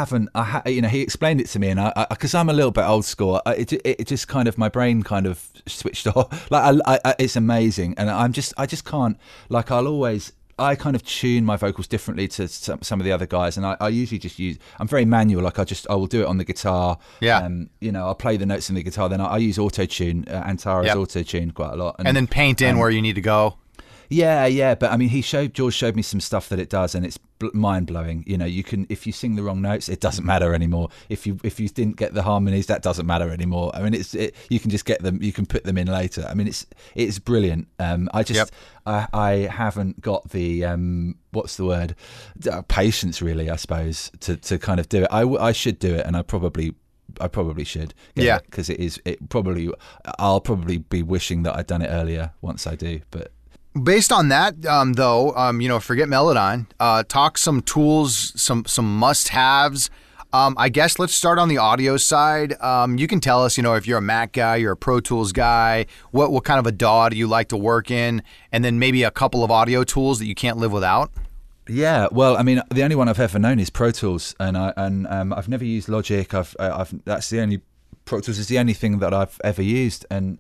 he explained it to me, and because I'm a little bit old school, it just kind of, my brain kind of switched off. Like, it's amazing, and I just can't, like, I'll always, I kind of tune my vocals differently to some of the other guys, and I usually just use. I'm very manual. Like I will do it on the guitar. Yeah. I'll play the notes in the guitar. Then I use auto tune, Antares auto tune quite a lot, and then paint in where you need to go. Yeah. But I mean, George showed me some stuff that it does, and it's mind blowing. You know, you can, if you sing the wrong notes, it doesn't matter anymore. If you didn't get the harmonies, that doesn't matter anymore. I mean, you can just get them. You can put them in later. I mean, it's brilliant. I haven't got the what's the word, patience really, I suppose, to kind of do it. I should do it, and I probably should. Because I'll probably be wishing that I'd done it earlier once I do, but. Based on that, though, forget Melodyne. Talk some tools, some must-haves. I guess let's start on the audio side. You can tell us, if you're a Mac guy, you're a Pro Tools guy, what kind of a DAW do you like to work in, and then maybe a couple of audio tools that you can't live without. Yeah, well, I mean, the only one I've ever known is Pro Tools, and I've never used Logic. That's the only Pro Tools is the only thing that I've ever used, and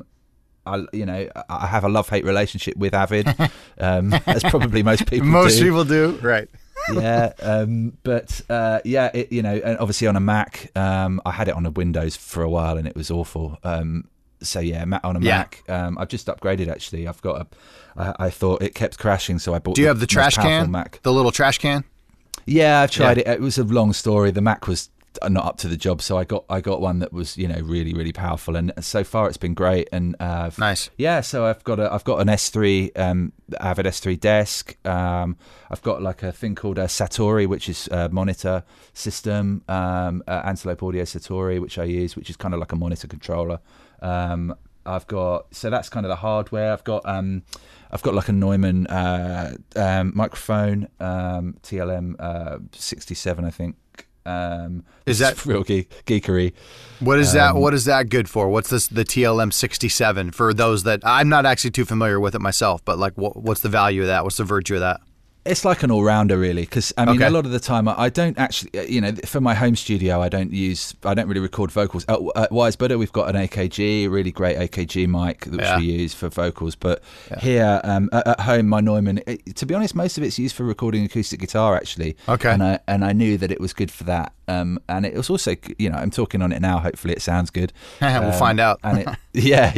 I have a love-hate relationship with Avid, as probably most people do. Most people do, right? Yeah, and obviously on a Mac, I had it on a Windows for a while, and it was awful. On a Mac, I've just upgraded. Actually, I've got I thought it kept crashing, so I bought. Do you have the trash can? Mac. The little trash can? Yeah, I've tried it. It was a long story. The Mac was not up to the job, so I got one that was really, really powerful, and so far it's been great. And nice. Yeah, so I've got an S3 Avid S3 desk. I've got like a thing called a Satori, which is a monitor system, Antelope Audio Satori, which I use, which is kind of like a monitor controller. I've got, so that's kind of the hardware. I've got like a Neumann microphone, TLM 67, I think. Is that real geekery? What is that? What is that good for? What's this? The TLM 67 for those that I'm not actually too familiar with it myself, but like, what's the value of that? What's the virtue of that? It's like an all-rounder, really, because I mean, a lot of the time I don't actually, for my home studio, I don't really record vocals. At Wise Buddha, we've got an AKG, a really great AKG mic which we use for vocals. But here at home, my Neumann, to be honest, most of it's used for recording acoustic guitar, actually. Okay. And I knew that it was good for that. And it was also, I'm talking on it now. Hopefully, it sounds good. We'll find out. And yeah.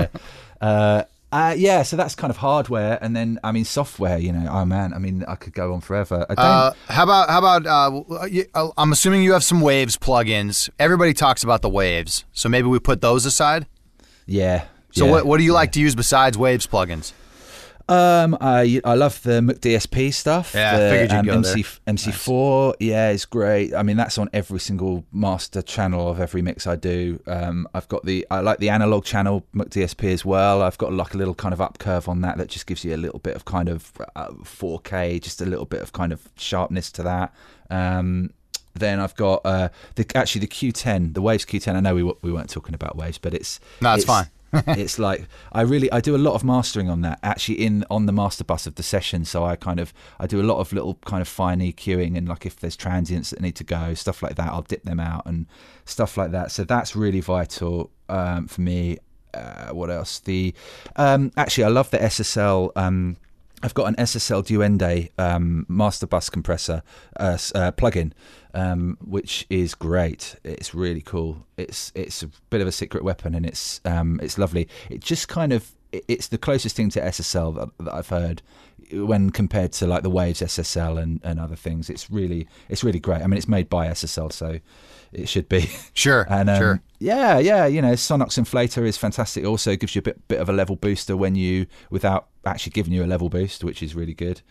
So that's kind of hardware, and then I mean software. Oh man, I mean I could go on forever. How about? I'm assuming you have some Waves plugins. Everybody talks about the Waves, so maybe we put those aside. Yeah. So what do you like to use besides Waves plugins? I love the McDSP stuff. Yeah, I figured you'd go there. MC4, nice. Yeah, it's great. I mean, that's on every single master channel of every mix I do. I like the analog channel McDSP as well. I've got like a little kind of up curve on that just gives you a little bit of kind of 4K, just a little bit of kind of sharpness to that. Then I've got the Q10, the Waves Q10. I know we weren't talking about Waves, but it's fine. It's like I do a lot of mastering on that actually on the master bus of the session. So I do a lot of little kind of fine EQing, and like if there's transients that need to go, stuff like that, I'll dip them out and stuff like that. So that's really vital for me. What else? Actually I love the SSL. I've got an SSL Duende master bus compressor plugin, which is great. It's really cool. It's a bit of a secret weapon, and it's lovely. It just kind of it's the closest thing to SSL that I've heard when compared to like the Waves SSL and other things. It's really great. I mean, it's made by SSL, so it should be. Sure. And sure. Yeah. Sonox Inflator is fantastic. Also gives you a bit of a level booster without actually giving you a level boost, which is really good.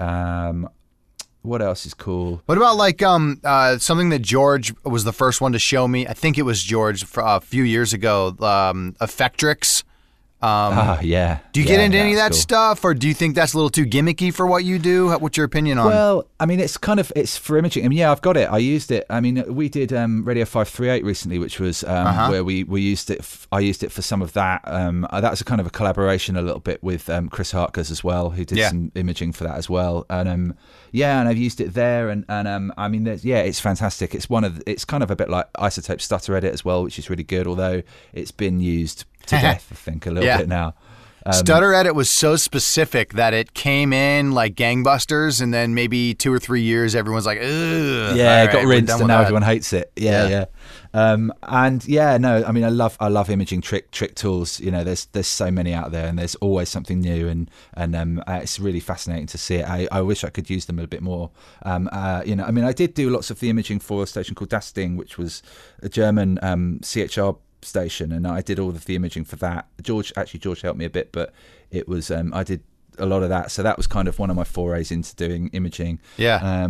What else is cool? What about like something that George was the first one to show me? I think it was George a few years ago. Effectrix. Yeah. Do you get into any of that stuff, or do you think that's a little too gimmicky for what you do? What's your opinion on? Well, I mean, it's for imaging. I mean, yeah, I've got it. I used it. I mean, we did Radio 538 recently, which was where we used it. I used it for some of that. That was a kind of a collaboration a little bit with Chris Hartkes as well, who did some imaging for that as well. And and I've used it there. And I mean, it's fantastic. It's kind of a bit like Isotope Stutter Edit as well, which is really good. Although it's been used to death, I think, a little bit now. Stutter Edit was so specific that it came in like gangbusters, and then maybe 2 or 3 years, everyone's like, ugh. Yeah, it got rinsed, and now everyone hates it. Yeah. And yeah, no, I mean, I love imaging trick tools. You know, there's so many out there, and there's always something new, and it's really fascinating to see it. I wish I could use them a bit more. You know, I mean, I did do lots of the imaging for a station called Das Ding, which was a German CHR station, and I did all of the imaging for that. George helped me a bit, but it was I did a lot of that, so that was kind of one of my forays into doing imaging. I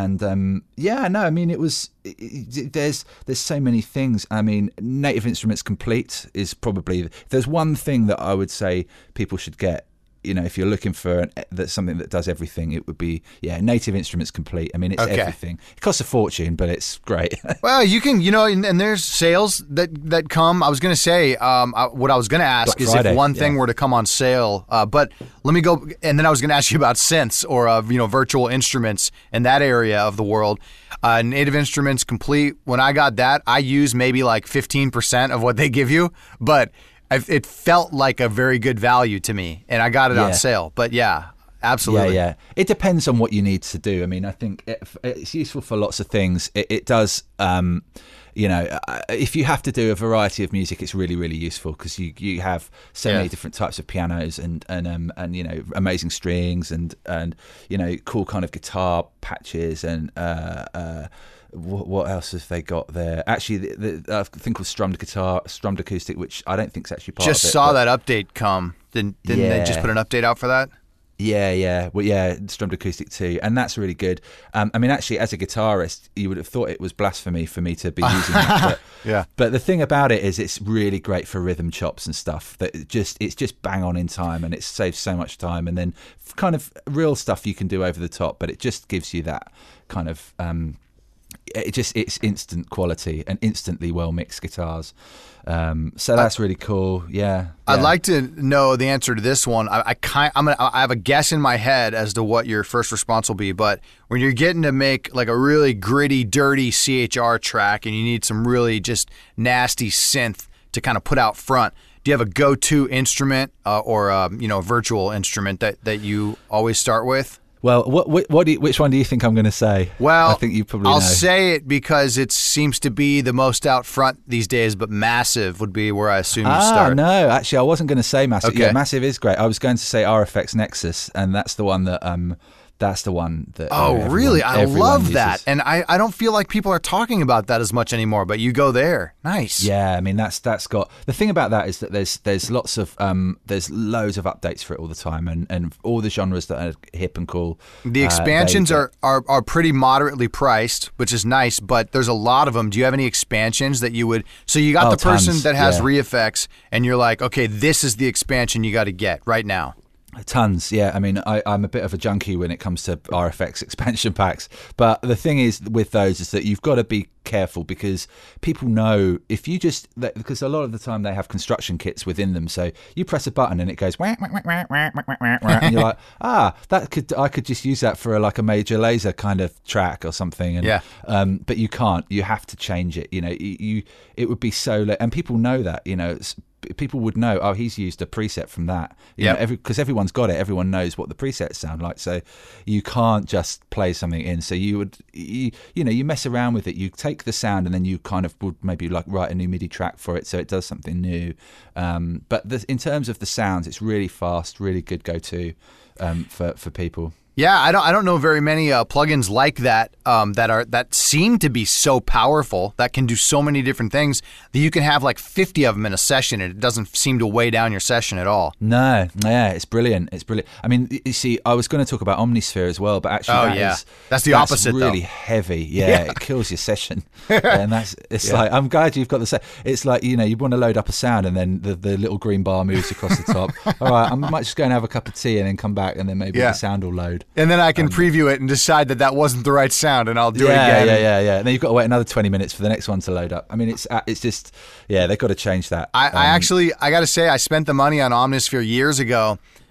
mean, it was there's so many things. I mean, Native Instruments Complete is probably, if there's one thing that I would say people should get, you know, if you're looking for something that does everything, it would be Native Instruments Complete. I mean, it's everything. It costs a fortune, but it's great. Well, you can, you know, and there's sales that come. I was going to say, what I was going to ask Black is Friday, if one thing were to come on sale. But let me go, and then I was going to ask you about synths or virtual instruments in that area of the world. Native Instruments Complete. When I got that, I used maybe like 15% of what they give you, but it felt like a very good value to me, and I got it on sale. But yeah, absolutely. Yeah. It depends on what you need to do. I mean, I think it's useful for lots of things. It does, you know, if you have to do a variety of music, it's really, really useful because you have so many different types of pianos and you know, amazing strings and you know, cool kind of guitar patches and what else have they got there? Actually, the thing called strummed acoustic, which I don't think is actually part of it. Just saw that update come. Didn't they just put an update out for that? Yeah. Well, strummed acoustic too, and that's really good. I mean, actually, as a guitarist, you would have thought it was blasphemy for me to be using that. But the thing about it is, it's really great for rhythm chops and stuff. It's just bang on in time, and it saves so much time. And then kind of real stuff you can do over the top, but it just gives you that kind of. It's instant quality and instantly well mixed guitars, so that's really cool. I'd like to know the answer to this one. I have a guess in my head as to what your first response will be, but when you're getting to make like a really gritty, dirty CHR track and you need some really just nasty synth to kind of put out front, do you have a go-to instrument or a virtual instrument that you always start with? Well, which one do you think I'm going to say? Well, I think you probably I'll know. say it because it seems to be the most out front these days, but Massive would be where I assume you start. No, actually, I wasn't going to say Massive. Okay. Yeah, Massive is great. I was going to say RFX Nexus, and that's the one that really? I love uses. that. And I don't feel like people are talking about that as much anymore, but you go there. Nice. Yeah, I mean that's got, the thing about that is that there's lots of there's loads of updates for it all the time, and all the genres that are hip and cool. The expansions are pretty moderately priced, which is nice, but there's a lot of them. Do you have any expansions that you would, so you got the person tons, that has ReFX and you're like, okay, this is the expansion you got to get right now. Tons, yeah. I mean, I'm a bit of a junkie when it comes to RFX expansion packs. But the thing is with those is that you've got to be careful because people know if you because a lot of the time they have construction kits within them. So you press a button and it goes wah, wah, wah, wah, wah, wah, wah, wah, and you're like, I could just use that for like a Major Lazer kind of track or something. And, but you can't. You have to change it. You know, it would be so late, and people know that. You know. People would know, oh, he's used a preset from that. Because everyone's got it. Everyone knows what the presets sound like. So you can't just play something in. So you mess around with it. You take the sound and then you kind of would maybe like write a new MIDI track for it so it does something new. But in terms of the sounds, it's really fast, really good go-to for people. Yeah, I don't know very many plugins like that that seem to be so powerful, that can do so many different things that you can have like 50 of them in a session and it doesn't seem to weigh down your session at all. No, yeah, it's brilliant. It's brilliant. I mean, you see, I was going to talk about Omnisphere as well, but actually that's the opposite. Really though. Heavy. Yeah, it kills your session. And like, I'm glad you've got the it's like, you want to load up a sound and then the little green bar moves across the top. All right, I might just go and have a cup of tea and then come back and then maybe the sound will load. And then I can preview it and decide that wasn't the right sound, and I'll do it again. Yeah. And then you've got to wait another 20 minutes for the next one to load up. I mean, it's just, they've got to change that. I got to say, I spent the money on Omnisphere years ago.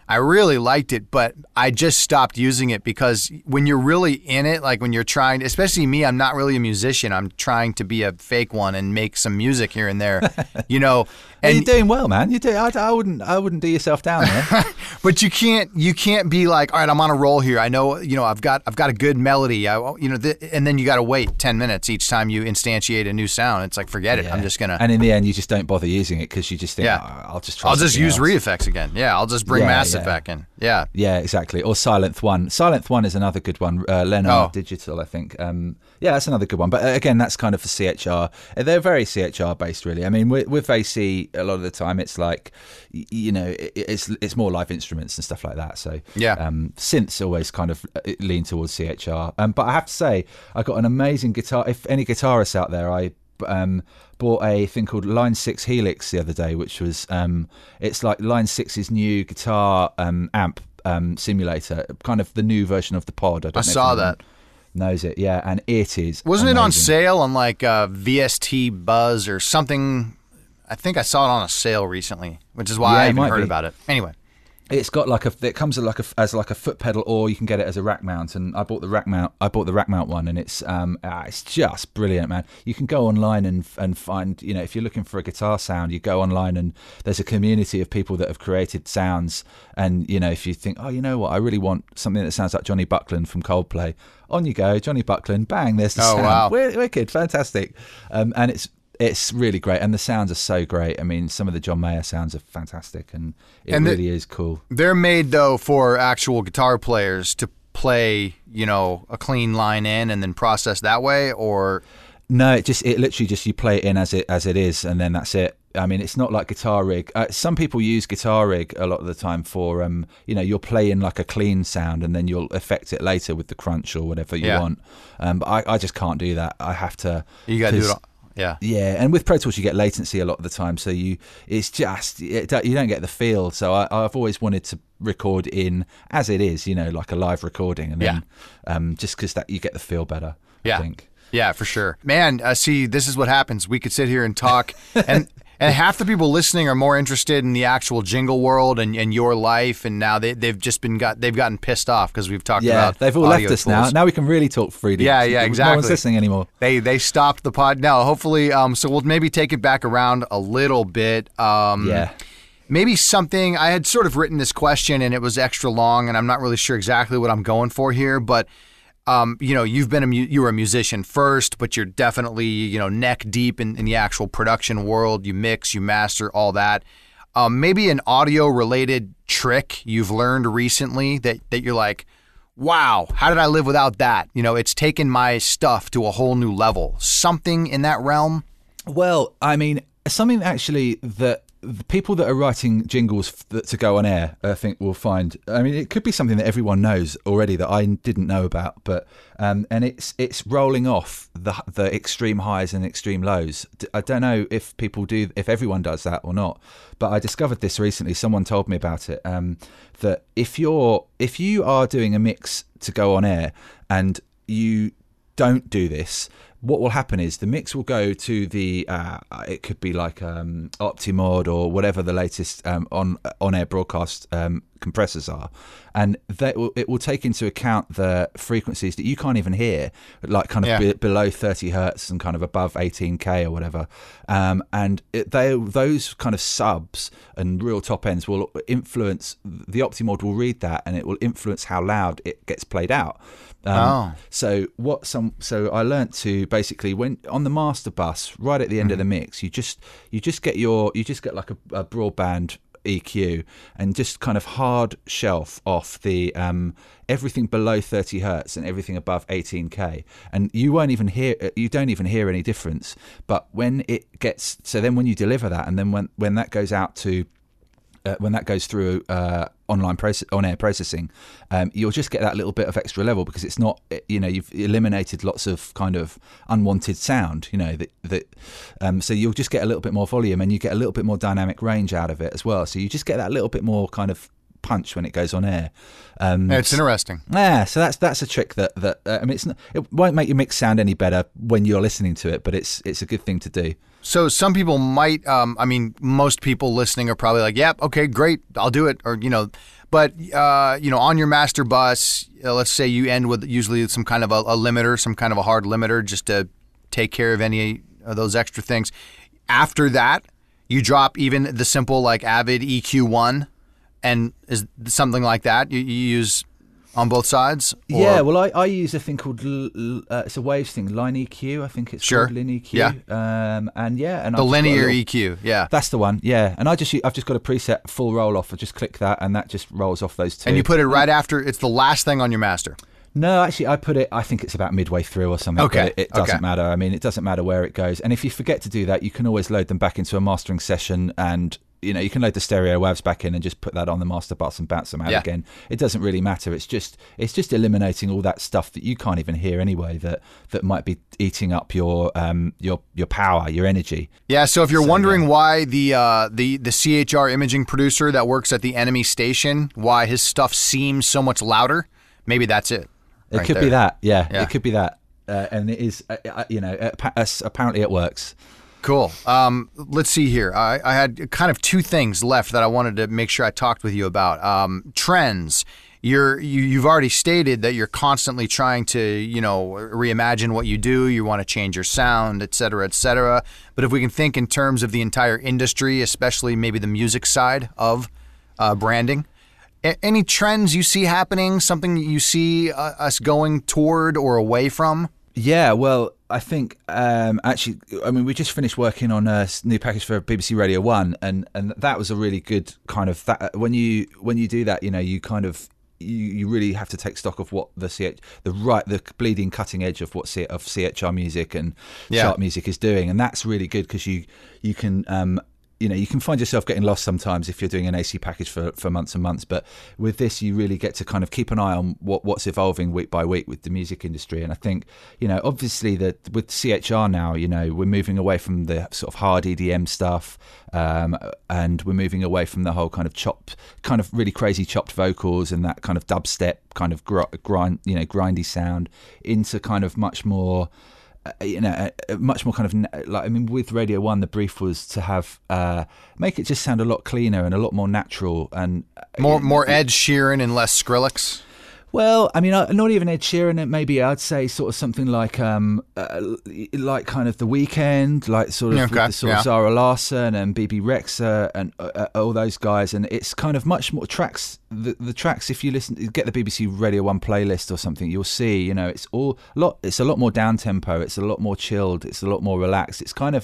I really liked it, but I just stopped using it because when you're really in it, like when you're trying, especially me, I'm not really a musician. I'm trying to be a fake one and make some music here and there, you know. And you're doing well, man. You do. I wouldn't do yourself down there. But you can't be like, all right, I'm on a roll here. I know, you know, I've got a good melody. And then you got to wait 10 minutes each time you instantiate a new sound. It's like, forget it. I'm just gonna. And in the end, you just don't bother using it because you just think, I'll just use ReEffects again. Yeah, I'll just bring Massive back in. Yeah. Yeah, exactly. Or Sylenth One. Sylenth One is another good one. Leno Digital, I think. Yeah, that's another good one. But again, that's kind of for CHR. They're very CHR based, really. I mean, with AC, a lot of the time, it's like, you know, it's more live instruments and stuff like that. So synths always kind of lean towards CHR. But I have to say, I got an amazing guitar. If any guitarists out there, I bought a thing called Line 6 Helix the other day, which was it's like Line 6's new guitar amp simulator, kind of the new version of the Pod. I saw that. Knows it, yeah, and it is. Wasn't amazing. It on sale on like VST Buzz or something? I think I saw it on a sale recently, which is why I even heard about it. Anyway, it's got it comes as like a foot pedal, or you can get it as a rack mount. And I bought the rack mount one, and it's just brilliant, man. You can go online and find, you know, if you're looking for a guitar sound, you go online and there's a community of people that have created sounds. And you know, if you think, oh, you know what, I really want something that sounds like Johnny Buckland from Coldplay, on you go, Johnny Buckland, bang, there's the sound. Wow. Wicked, fantastic. And it's really great, and the sounds are so great. I mean, some of the John Mayer sounds are fantastic, and really is cool. They're made, though, for actual guitar players to play, you know, a clean line in and then process that way, or... No, it literally just you play it in as it is, and then that's it. I mean, it's not like Guitar Rig. Some people use Guitar Rig a lot of the time for, you know, you'll play in like a clean sound and then you'll affect it later with the crunch or whatever you want. But I just can't do that. I have to... You got to do it all. Yeah, and with Pro Tools you get latency a lot of the time, so you don't get the feel. So I've always wanted to record in as it is, you know, like a live recording, and then just because that you get the feel better. I think. Yeah, for sure, man. See, this is what happens. We could sit here and talk, and half the people listening are more interested in the actual jingle world and your life, and now they've gotten pissed off because we've talked about. Yeah, they've all left us now. Now we can really talk freely. Yeah, exactly. No one's listening anymore. They stopped the pod. No, hopefully, so we'll maybe take it back around a little bit. Maybe something, I had sort of written this question and it was extra long, and I'm not really sure exactly what I'm going for here, but. You know, you were a musician first, but you're definitely, you know, neck deep in the actual production world. You mix, you master, all that. Maybe an audio related trick you've learned recently that you're like, wow, how did I live without that? You know, it's taken my stuff to a whole new level. Something in that realm? Well, I mean, something actually that the people that are writing jingles to go on air, I think, will find. I mean, it could be something that everyone knows already that I didn't know about, but and it's rolling off the extreme highs and extreme lows. I don't know if everyone does that or not, but I discovered this recently. Someone told me about it. That if you are doing a mix to go on air and you don't do this, what will happen is the mix will go to the it could be like Optimod or whatever the latest on-air broadcast compressors are, and it will take into account the frequencies that you can't even hear, like kind of below 30 hertz and kind of above 18k or whatever, and those kind of subs and real top ends will influence, the Optimod will read that and it will influence how loud it gets played out. So I learnt to basically, when on the master bus right at the end of the mix, you just get like a broadband EQ and just kind of hard shelf off the everything below 30 hertz and everything above 18k, and you don't even hear any difference. But when it gets, so then when you deliver that, and then when that goes out to when that goes through on-air processing, you'll just get that little bit of extra level, because it's not, you know, you've eliminated lots of kind of unwanted sound, you know, so you'll just get a little bit more volume, and you get a little bit more dynamic range out of it as well. So you just get that little bit more kind of punch when it goes on air. It's interesting. Yeah, so that's a trick that I mean, it won't make your mix sound any better when you're listening to it, but it's a good thing to do. So some people might, I mean, most people listening are probably like, yep, okay, great, I'll do it. Or, you know, But on your master bus, let's say you end with usually some kind of a limiter, some kind of a hard limiter, just to take care of any of those extra things. After that, you drop even the simple like Avid EQ1, and is something like that you use on both sides? Or? Yeah, well, I use a thing called it's a Waves thing, Line EQ. I think it's called Line EQ. Yeah. And the linear EQ. Yeah, that's the one. Yeah, and I've just got a preset full roll off. I just click that, and that just rolls off those two. And you put it right after. It's the last thing on your master. No, actually, I put it. I think it's about midway through or something. Okay, but it doesn't matter. I mean, it doesn't matter where it goes. And if you forget to do that, you can always load them back into a mastering session, and you can load the stereo waves back in and just put that on the master bus and bounce them out again. It doesn't really matter. It's just eliminating all that stuff that you can't even hear anyway. That might be eating up your power, your energy. Yeah. So if you're wondering why the CHR imaging producer that works at the enemy station, why his stuff seems so much louder, maybe that's it. It could be that, yeah. It could be that, and it is, apparently it works. Cool. Let's see here. I had kind of two things left that I wanted to make sure I talked with you about. Trends. You've already stated that you're constantly trying to, reimagine what you do. You want to change your sound, et cetera, et cetera. But if we can think in terms of the entire industry, especially maybe the music side of branding. Any trends you see happening, something you see us going toward or away from? Yeah, well, I think we just finished working on a new package for BBC Radio 1, and that was a really good kind of that. When you do that, you kind of you really have to take stock of what the bleeding cutting edge of what of CHR music and chart music is doing, and that's really good because you can. You can find yourself getting lost sometimes if you're doing an AC package for months and months. But with this, you really get to kind of keep an eye on what's evolving week by week with the music industry. And I think, obviously with CHR now, we're moving away from the sort of hard EDM stuff, and we're moving away from the whole kind of really crazy chopped vocals and that kind of dubstep kind of grindy sound into kind of much more. Much more kind of with Radio 1, the brief was to have make it just sound a lot cleaner and a lot more natural and more Ed Sheeran and less Skrillex. Well, not even Ed Sheeran. Maybe I'd say sort of something like kind of The Weeknd, like sort of Zara Larsson and BB Rexha and all those guys. And it's kind of much more tracks. The tracks, if you get the BBC Radio 1 playlist or something, you'll see. It's a lot more down tempo. It's a lot more chilled. It's a lot more relaxed. It's kind of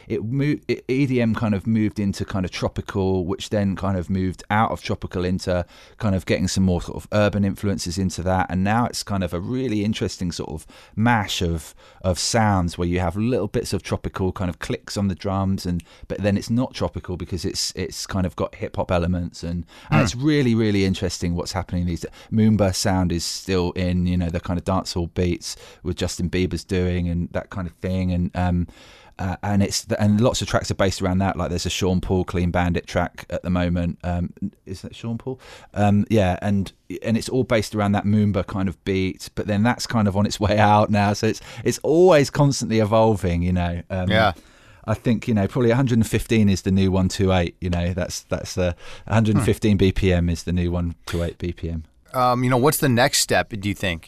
EDM kind of moved into kind of tropical, which then kind of moved out of tropical into kind of getting some more sort of urban influences into that, and now it's kind of a really interesting sort of mash of sounds where you have little bits of tropical kind of clicks on the drums, but then it's not tropical because it's kind of got hip hop elements, and it's really, really interesting what's happening these days. Moomba sound is still in, the kind of dancehall beats with Justin Bieber's doing and that kind of thing, and lots of tracks are based around that. Like there's a Sean Paul Clean Bandit track at the moment. Is that Sean Paul? Yeah, and it's all based around that Moomba kind of beat. But then that's kind of on its way out now, so it's always constantly evolving. Yeah. I think probably 115 is the new 128. That's 115 BPM is the new 128 BPM. What's the next step? Do you think?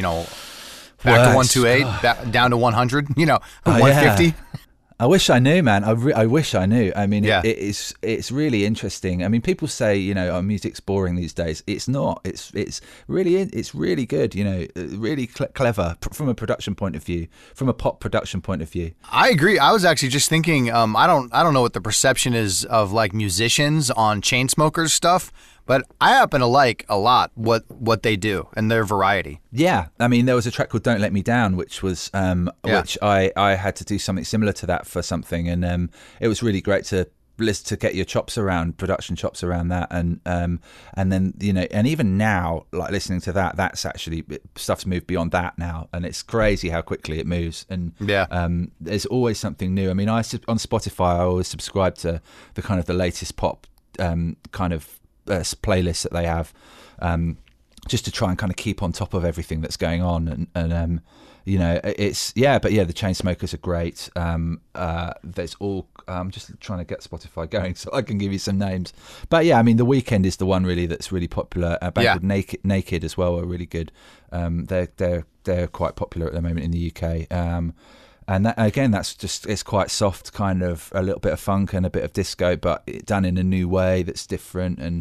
Back to 128, down to 100. 150. Yeah. I wish I knew, man. I wish I knew. It's really interesting. People say, music's boring these days. It's not. It's really good. Really clever from a production point of view, from a pop production point of view. I agree. I was actually just thinking. I don't know what the perception is of like musicians on Chainsmokers stuff. But I happen to like a lot what they do and their variety. Yeah, there was a track called "Don't Let Me Down," which was which I had to do something similar to that for something, and it was really great to get your production chops around that, and then and even now, like listening to that, that's actually stuff's moved beyond that now, and it's crazy how quickly it moves. And there's always something new. On Spotify, I always subscribe to the kind of the latest pop kind of playlists that they have just to try and kind of keep on top of everything that's going on. And you know, it's the Chainsmokers are great. There's all I'm just trying to get Spotify going so I can give you some names. But yeah, I mean, The Weeknd is the one really that's really popular. A band called Naked as well are really good. They're quite popular at the moment in the UK. And that, again, it's quite soft, kind of a little bit of funk and a bit of disco, but done in a new way that's different. And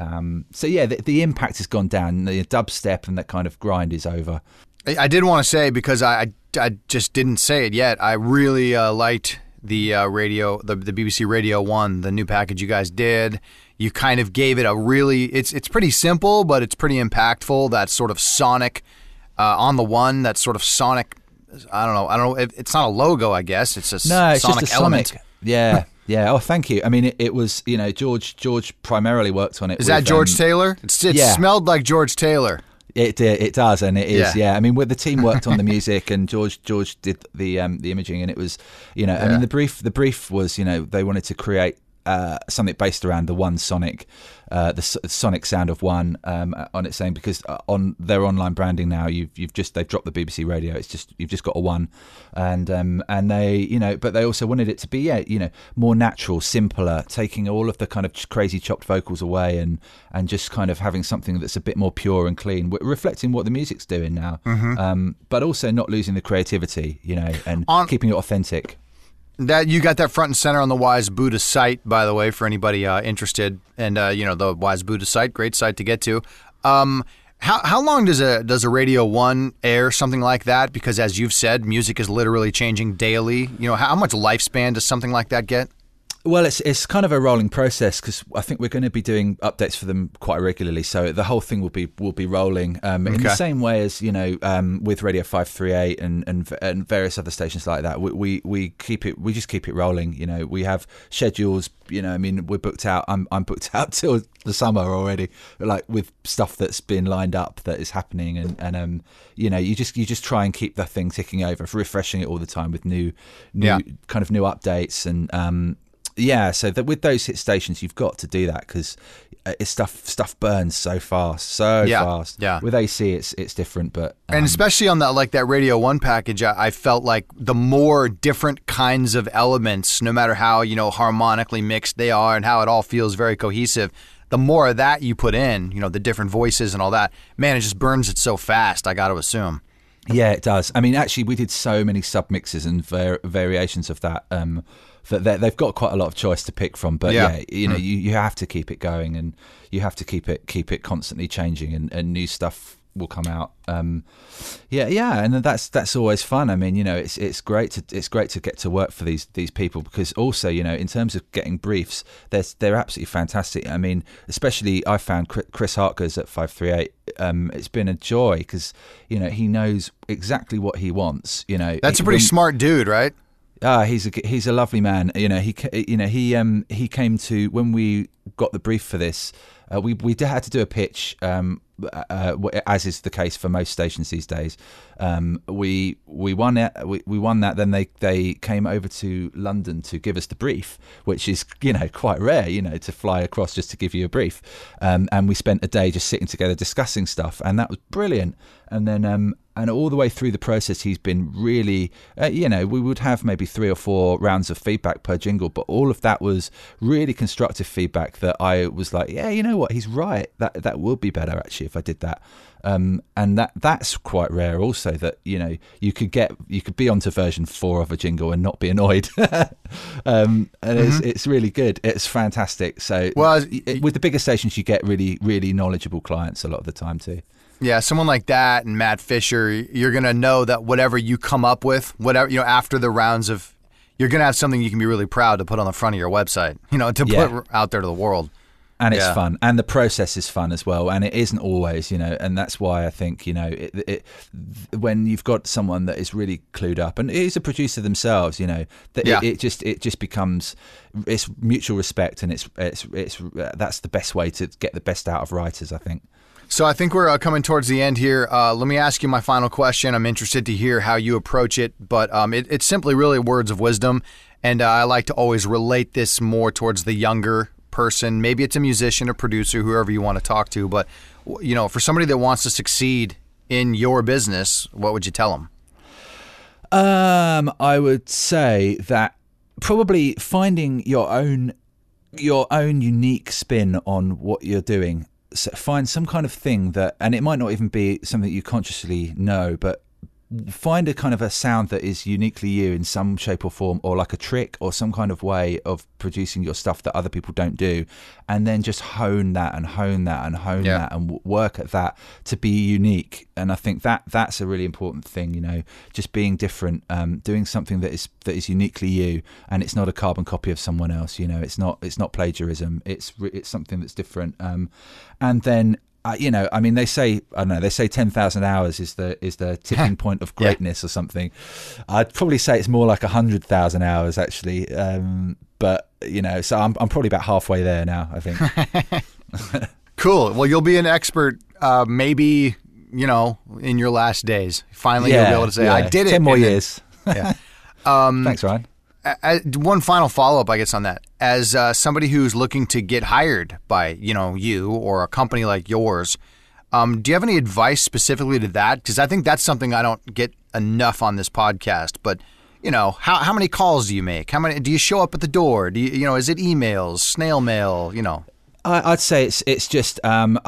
so yeah, the impact has gone down. The dubstep and that kind of grind is over. I did want to say, because I just didn't say it yet, I really liked the radio, the BBC Radio 1, the new package you guys did. You kind of gave it a really, it's pretty simple, but it's pretty impactful. That sort of sonic, on the one, that sort of sonic, I don't know. It's not a logo, I guess. It's a sonic just a element. Sonic. Yeah. Yeah. Oh, thank you. I mean, it was, you know, George primarily worked on it. Is that George Taylor? It smelled like George Taylor. It does, and it is. Yeah. I mean, the team worked on the music, and George did the imaging, and it was, you know, I mean, the brief was, you know, they wanted to create something based around the one Sonic, the sonic sound of one on its own, because on their online branding now, they've dropped the BBC Radio. It's just you've just got a one, and they, you know, but they also wanted it to be more natural, simpler, taking all of the kind of crazy chopped vocals away, and just kind of having something that's a bit more pure and clean, reflecting what the music's doing now, but also not losing the creativity, you know, and keeping it authentic. That you got that front and center on the Wise Buddha site, by the way, for anybody interested. And the Wise Buddha site, great site to get to. How long does a Radio 1 air something like that? Because as you've said, music is literally changing daily. You know, how much lifespan does something like that get? Well, it's kind of a rolling process, because I think we're going to be doing updates for them quite regularly. So the whole thing will be rolling in the same way as, you know, with Radio 538 and various other stations like that. We just keep it rolling. You know, we have schedules. You know, I mean, we're booked out. I'm booked out till the summer already, like with stuff that's been lined up that is happening, and you know, you just try and keep the thing ticking over, refreshing it all the time with new kind of new updates and. Yeah, so with those hit stations, you've got to do that, because stuff burns so fast, fast. Yeah. With AC, it's different, but and especially on that Radio 1 package, I felt like the more different kinds of elements, no matter how, you know, harmonically mixed they are and how it all feels very cohesive, the more of that you put in, you know, the different voices and all that, man, it just burns it so fast. I got to assume. Yeah, it does. I mean, actually, we did so many submixes and variations of that. That they've got quite a lot of choice to pick from, but you know, you have to keep it going, and you have to keep it constantly changing, and new stuff will come out. And that's always fun. I mean, you know, it's great to get to work for these people, because also, you know, in terms of getting briefs, they're absolutely fantastic. I mean, especially I found Chris Harkers at 538. It's been a joy, because, you know, he knows exactly what he wants. You know, that's a pretty smart dude, right? He's a lovely man. You know, he came to, when we got the brief for this, we had to do a pitch, as is the case for most stations these days. We won it. We won that. Then they came over to London to give us the brief, which is, you know, quite rare, you know, to fly across just to give you a brief. And we spent a day just sitting together discussing stuff, and that was brilliant. And then and all the way through the process, he's been really, you know, we would have maybe 3 or 4 rounds of feedback per jingle, but all of that was really constructive feedback that I was like, yeah, you know what, he's right. That would be better, actually, if I did that. And that's quite rare also, that, you know, you could be onto version 4 of a jingle and not be annoyed. And it's really good. It's fantastic. So with the bigger stations, you get really, really knowledgeable clients a lot of the time too. Yeah, someone like that and Matt Fisher, you're going to know that whatever you come up with, whatever, you know, after the rounds of, you're going to have something you can be really proud to put on the front of your website, you know, to put out there to the world. And it's fun, and the process is fun as well, and it isn't always, you know, and that's why I think, you know, when you've got someone that is really clued up and is a producer themselves, you know, it just becomes, it's mutual respect, and it's that's the best way to get the best out of writers, I think. So I think we're coming towards the end here. Let me ask you my final question. I'm interested to hear how you approach it, but it's simply really words of wisdom, and I like to always relate this more towards the younger person, maybe it's a musician, a producer, whoever you want to talk to, but for somebody that wants to succeed in your business, what would you tell them? I would say that probably finding your own unique spin on what you're doing. So find some kind of thing that, and it might not even be something you consciously know, but find a kind of a sound that is uniquely you in some shape or form, or like a trick or some kind of way of producing your stuff that other people don't do, and then just hone that and work at that to be unique. And I think that's a really important thing, just being different, doing something that is uniquely you, and it's not a carbon copy of someone else. It's not plagiarism. It's something that's different. And then they say 10,000 hours is the tipping point of greatness or something. I'd probably say it's more like 100,000 hours actually. But so I'm probably about halfway there now, I think. Cool. Well, you'll be an expert, maybe, in your last days. Finally, you'll be able to say, I did it. 10 more years. Yeah. Thanks, Ryan. One final follow-up, I guess, on that. As somebody who's looking to get hired by, you or a company like yours, do you have any advice specifically to that? Because I think that's something I don't get enough on this podcast. But, how many calls do you make? How many do you show up at the door? Do you, is it emails, snail mail, I'd say it's just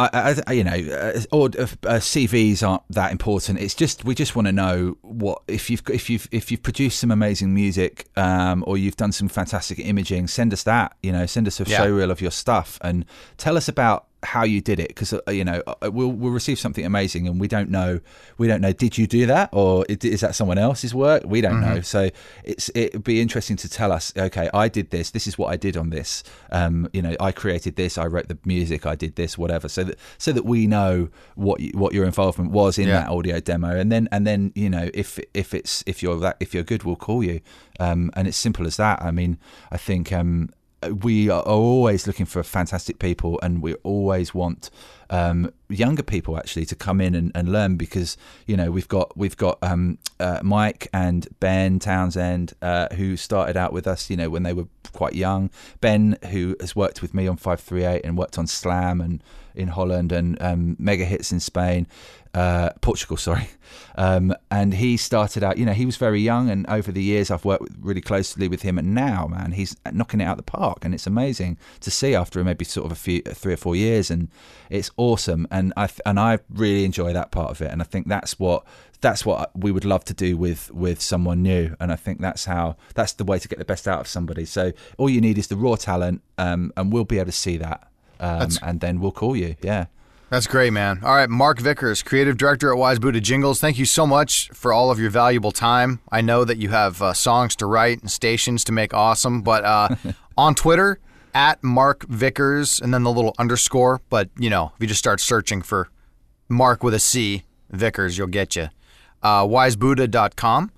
CVs aren't that important. It's just we just want to know what if you've produced some amazing music, or you've done some fantastic imaging. Send us that. Send us a showreel of your stuff and tell us about how you did it, because we'll receive something amazing and we don't know did you do that, or is that someone else's work? We don't know. So it'd be interesting to tell us, okay, I did this is what I did on this, I created this, I wrote the music, I did this, whatever, so that we know what your involvement was in that audio demo, and then if you're good, we'll call you, and it's simple as that. I mean, I think we are always looking for fantastic people, and we always want younger people actually to come in and learn, because we've got Mike and Ben Townsend who started out with us when they were quite young. Ben, who has worked with me on 538 and worked on Slam and in Holland and mega hits in Spain, Portugal, sorry. And he started out, he was very young, and over the years I've worked really closely with him, and now, man, he's knocking it out the park, and it's amazing to see after maybe sort of 3 or 4 years, and it's awesome, and I really enjoy that part of it, and I think that's what we would love to do with someone new, and I think that's the way to get the best out of somebody. So all you need is the raw talent, and we'll be able to see that, and then we'll call you. Yeah. That's great, man. All right, Mark Vickers, creative director at Wise Buddha Jingles. Thank you so much for all of your valuable time. I know that you have songs to write and stations to make awesome, but on Twitter, at Mark Vickers, and then the little underscore. But, if you just start searching for Mark with a C, Vickers, you'll get you. WiseBuddha.com,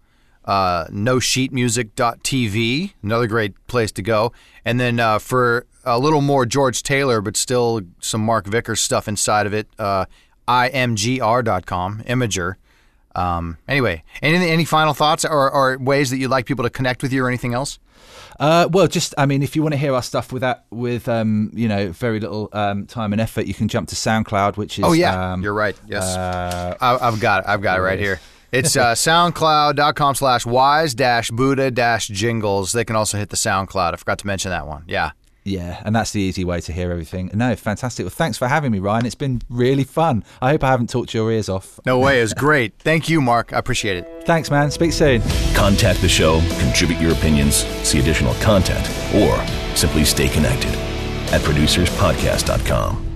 NoSheetMusic.tv, another great place to go. And then for a little more George Taylor, but still some Mark Vickers stuff inside of it, imgr.com, Imager. Anyway, any final thoughts or ways that you'd like people to connect with you or anything else? Well, just, if you want to hear our stuff with very little time and effort, you can jump to SoundCloud, which is... Oh, yeah, you're right. Yes. I've got it right here. It's soundcloud.com/wise-buddha-jingles. They can also hit the SoundCloud. I forgot to mention that one. Yeah. Yeah, and that's the easy way to hear everything. No, fantastic. Well, thanks for having me, Ryan. It's been really fun. I hope I haven't talked your ears off. No way. It was great. Thank you, Mark. I appreciate it. Thanks, man. Speak soon. Contact the show, contribute your opinions, see additional content, or simply stay connected at producerspodcast.com.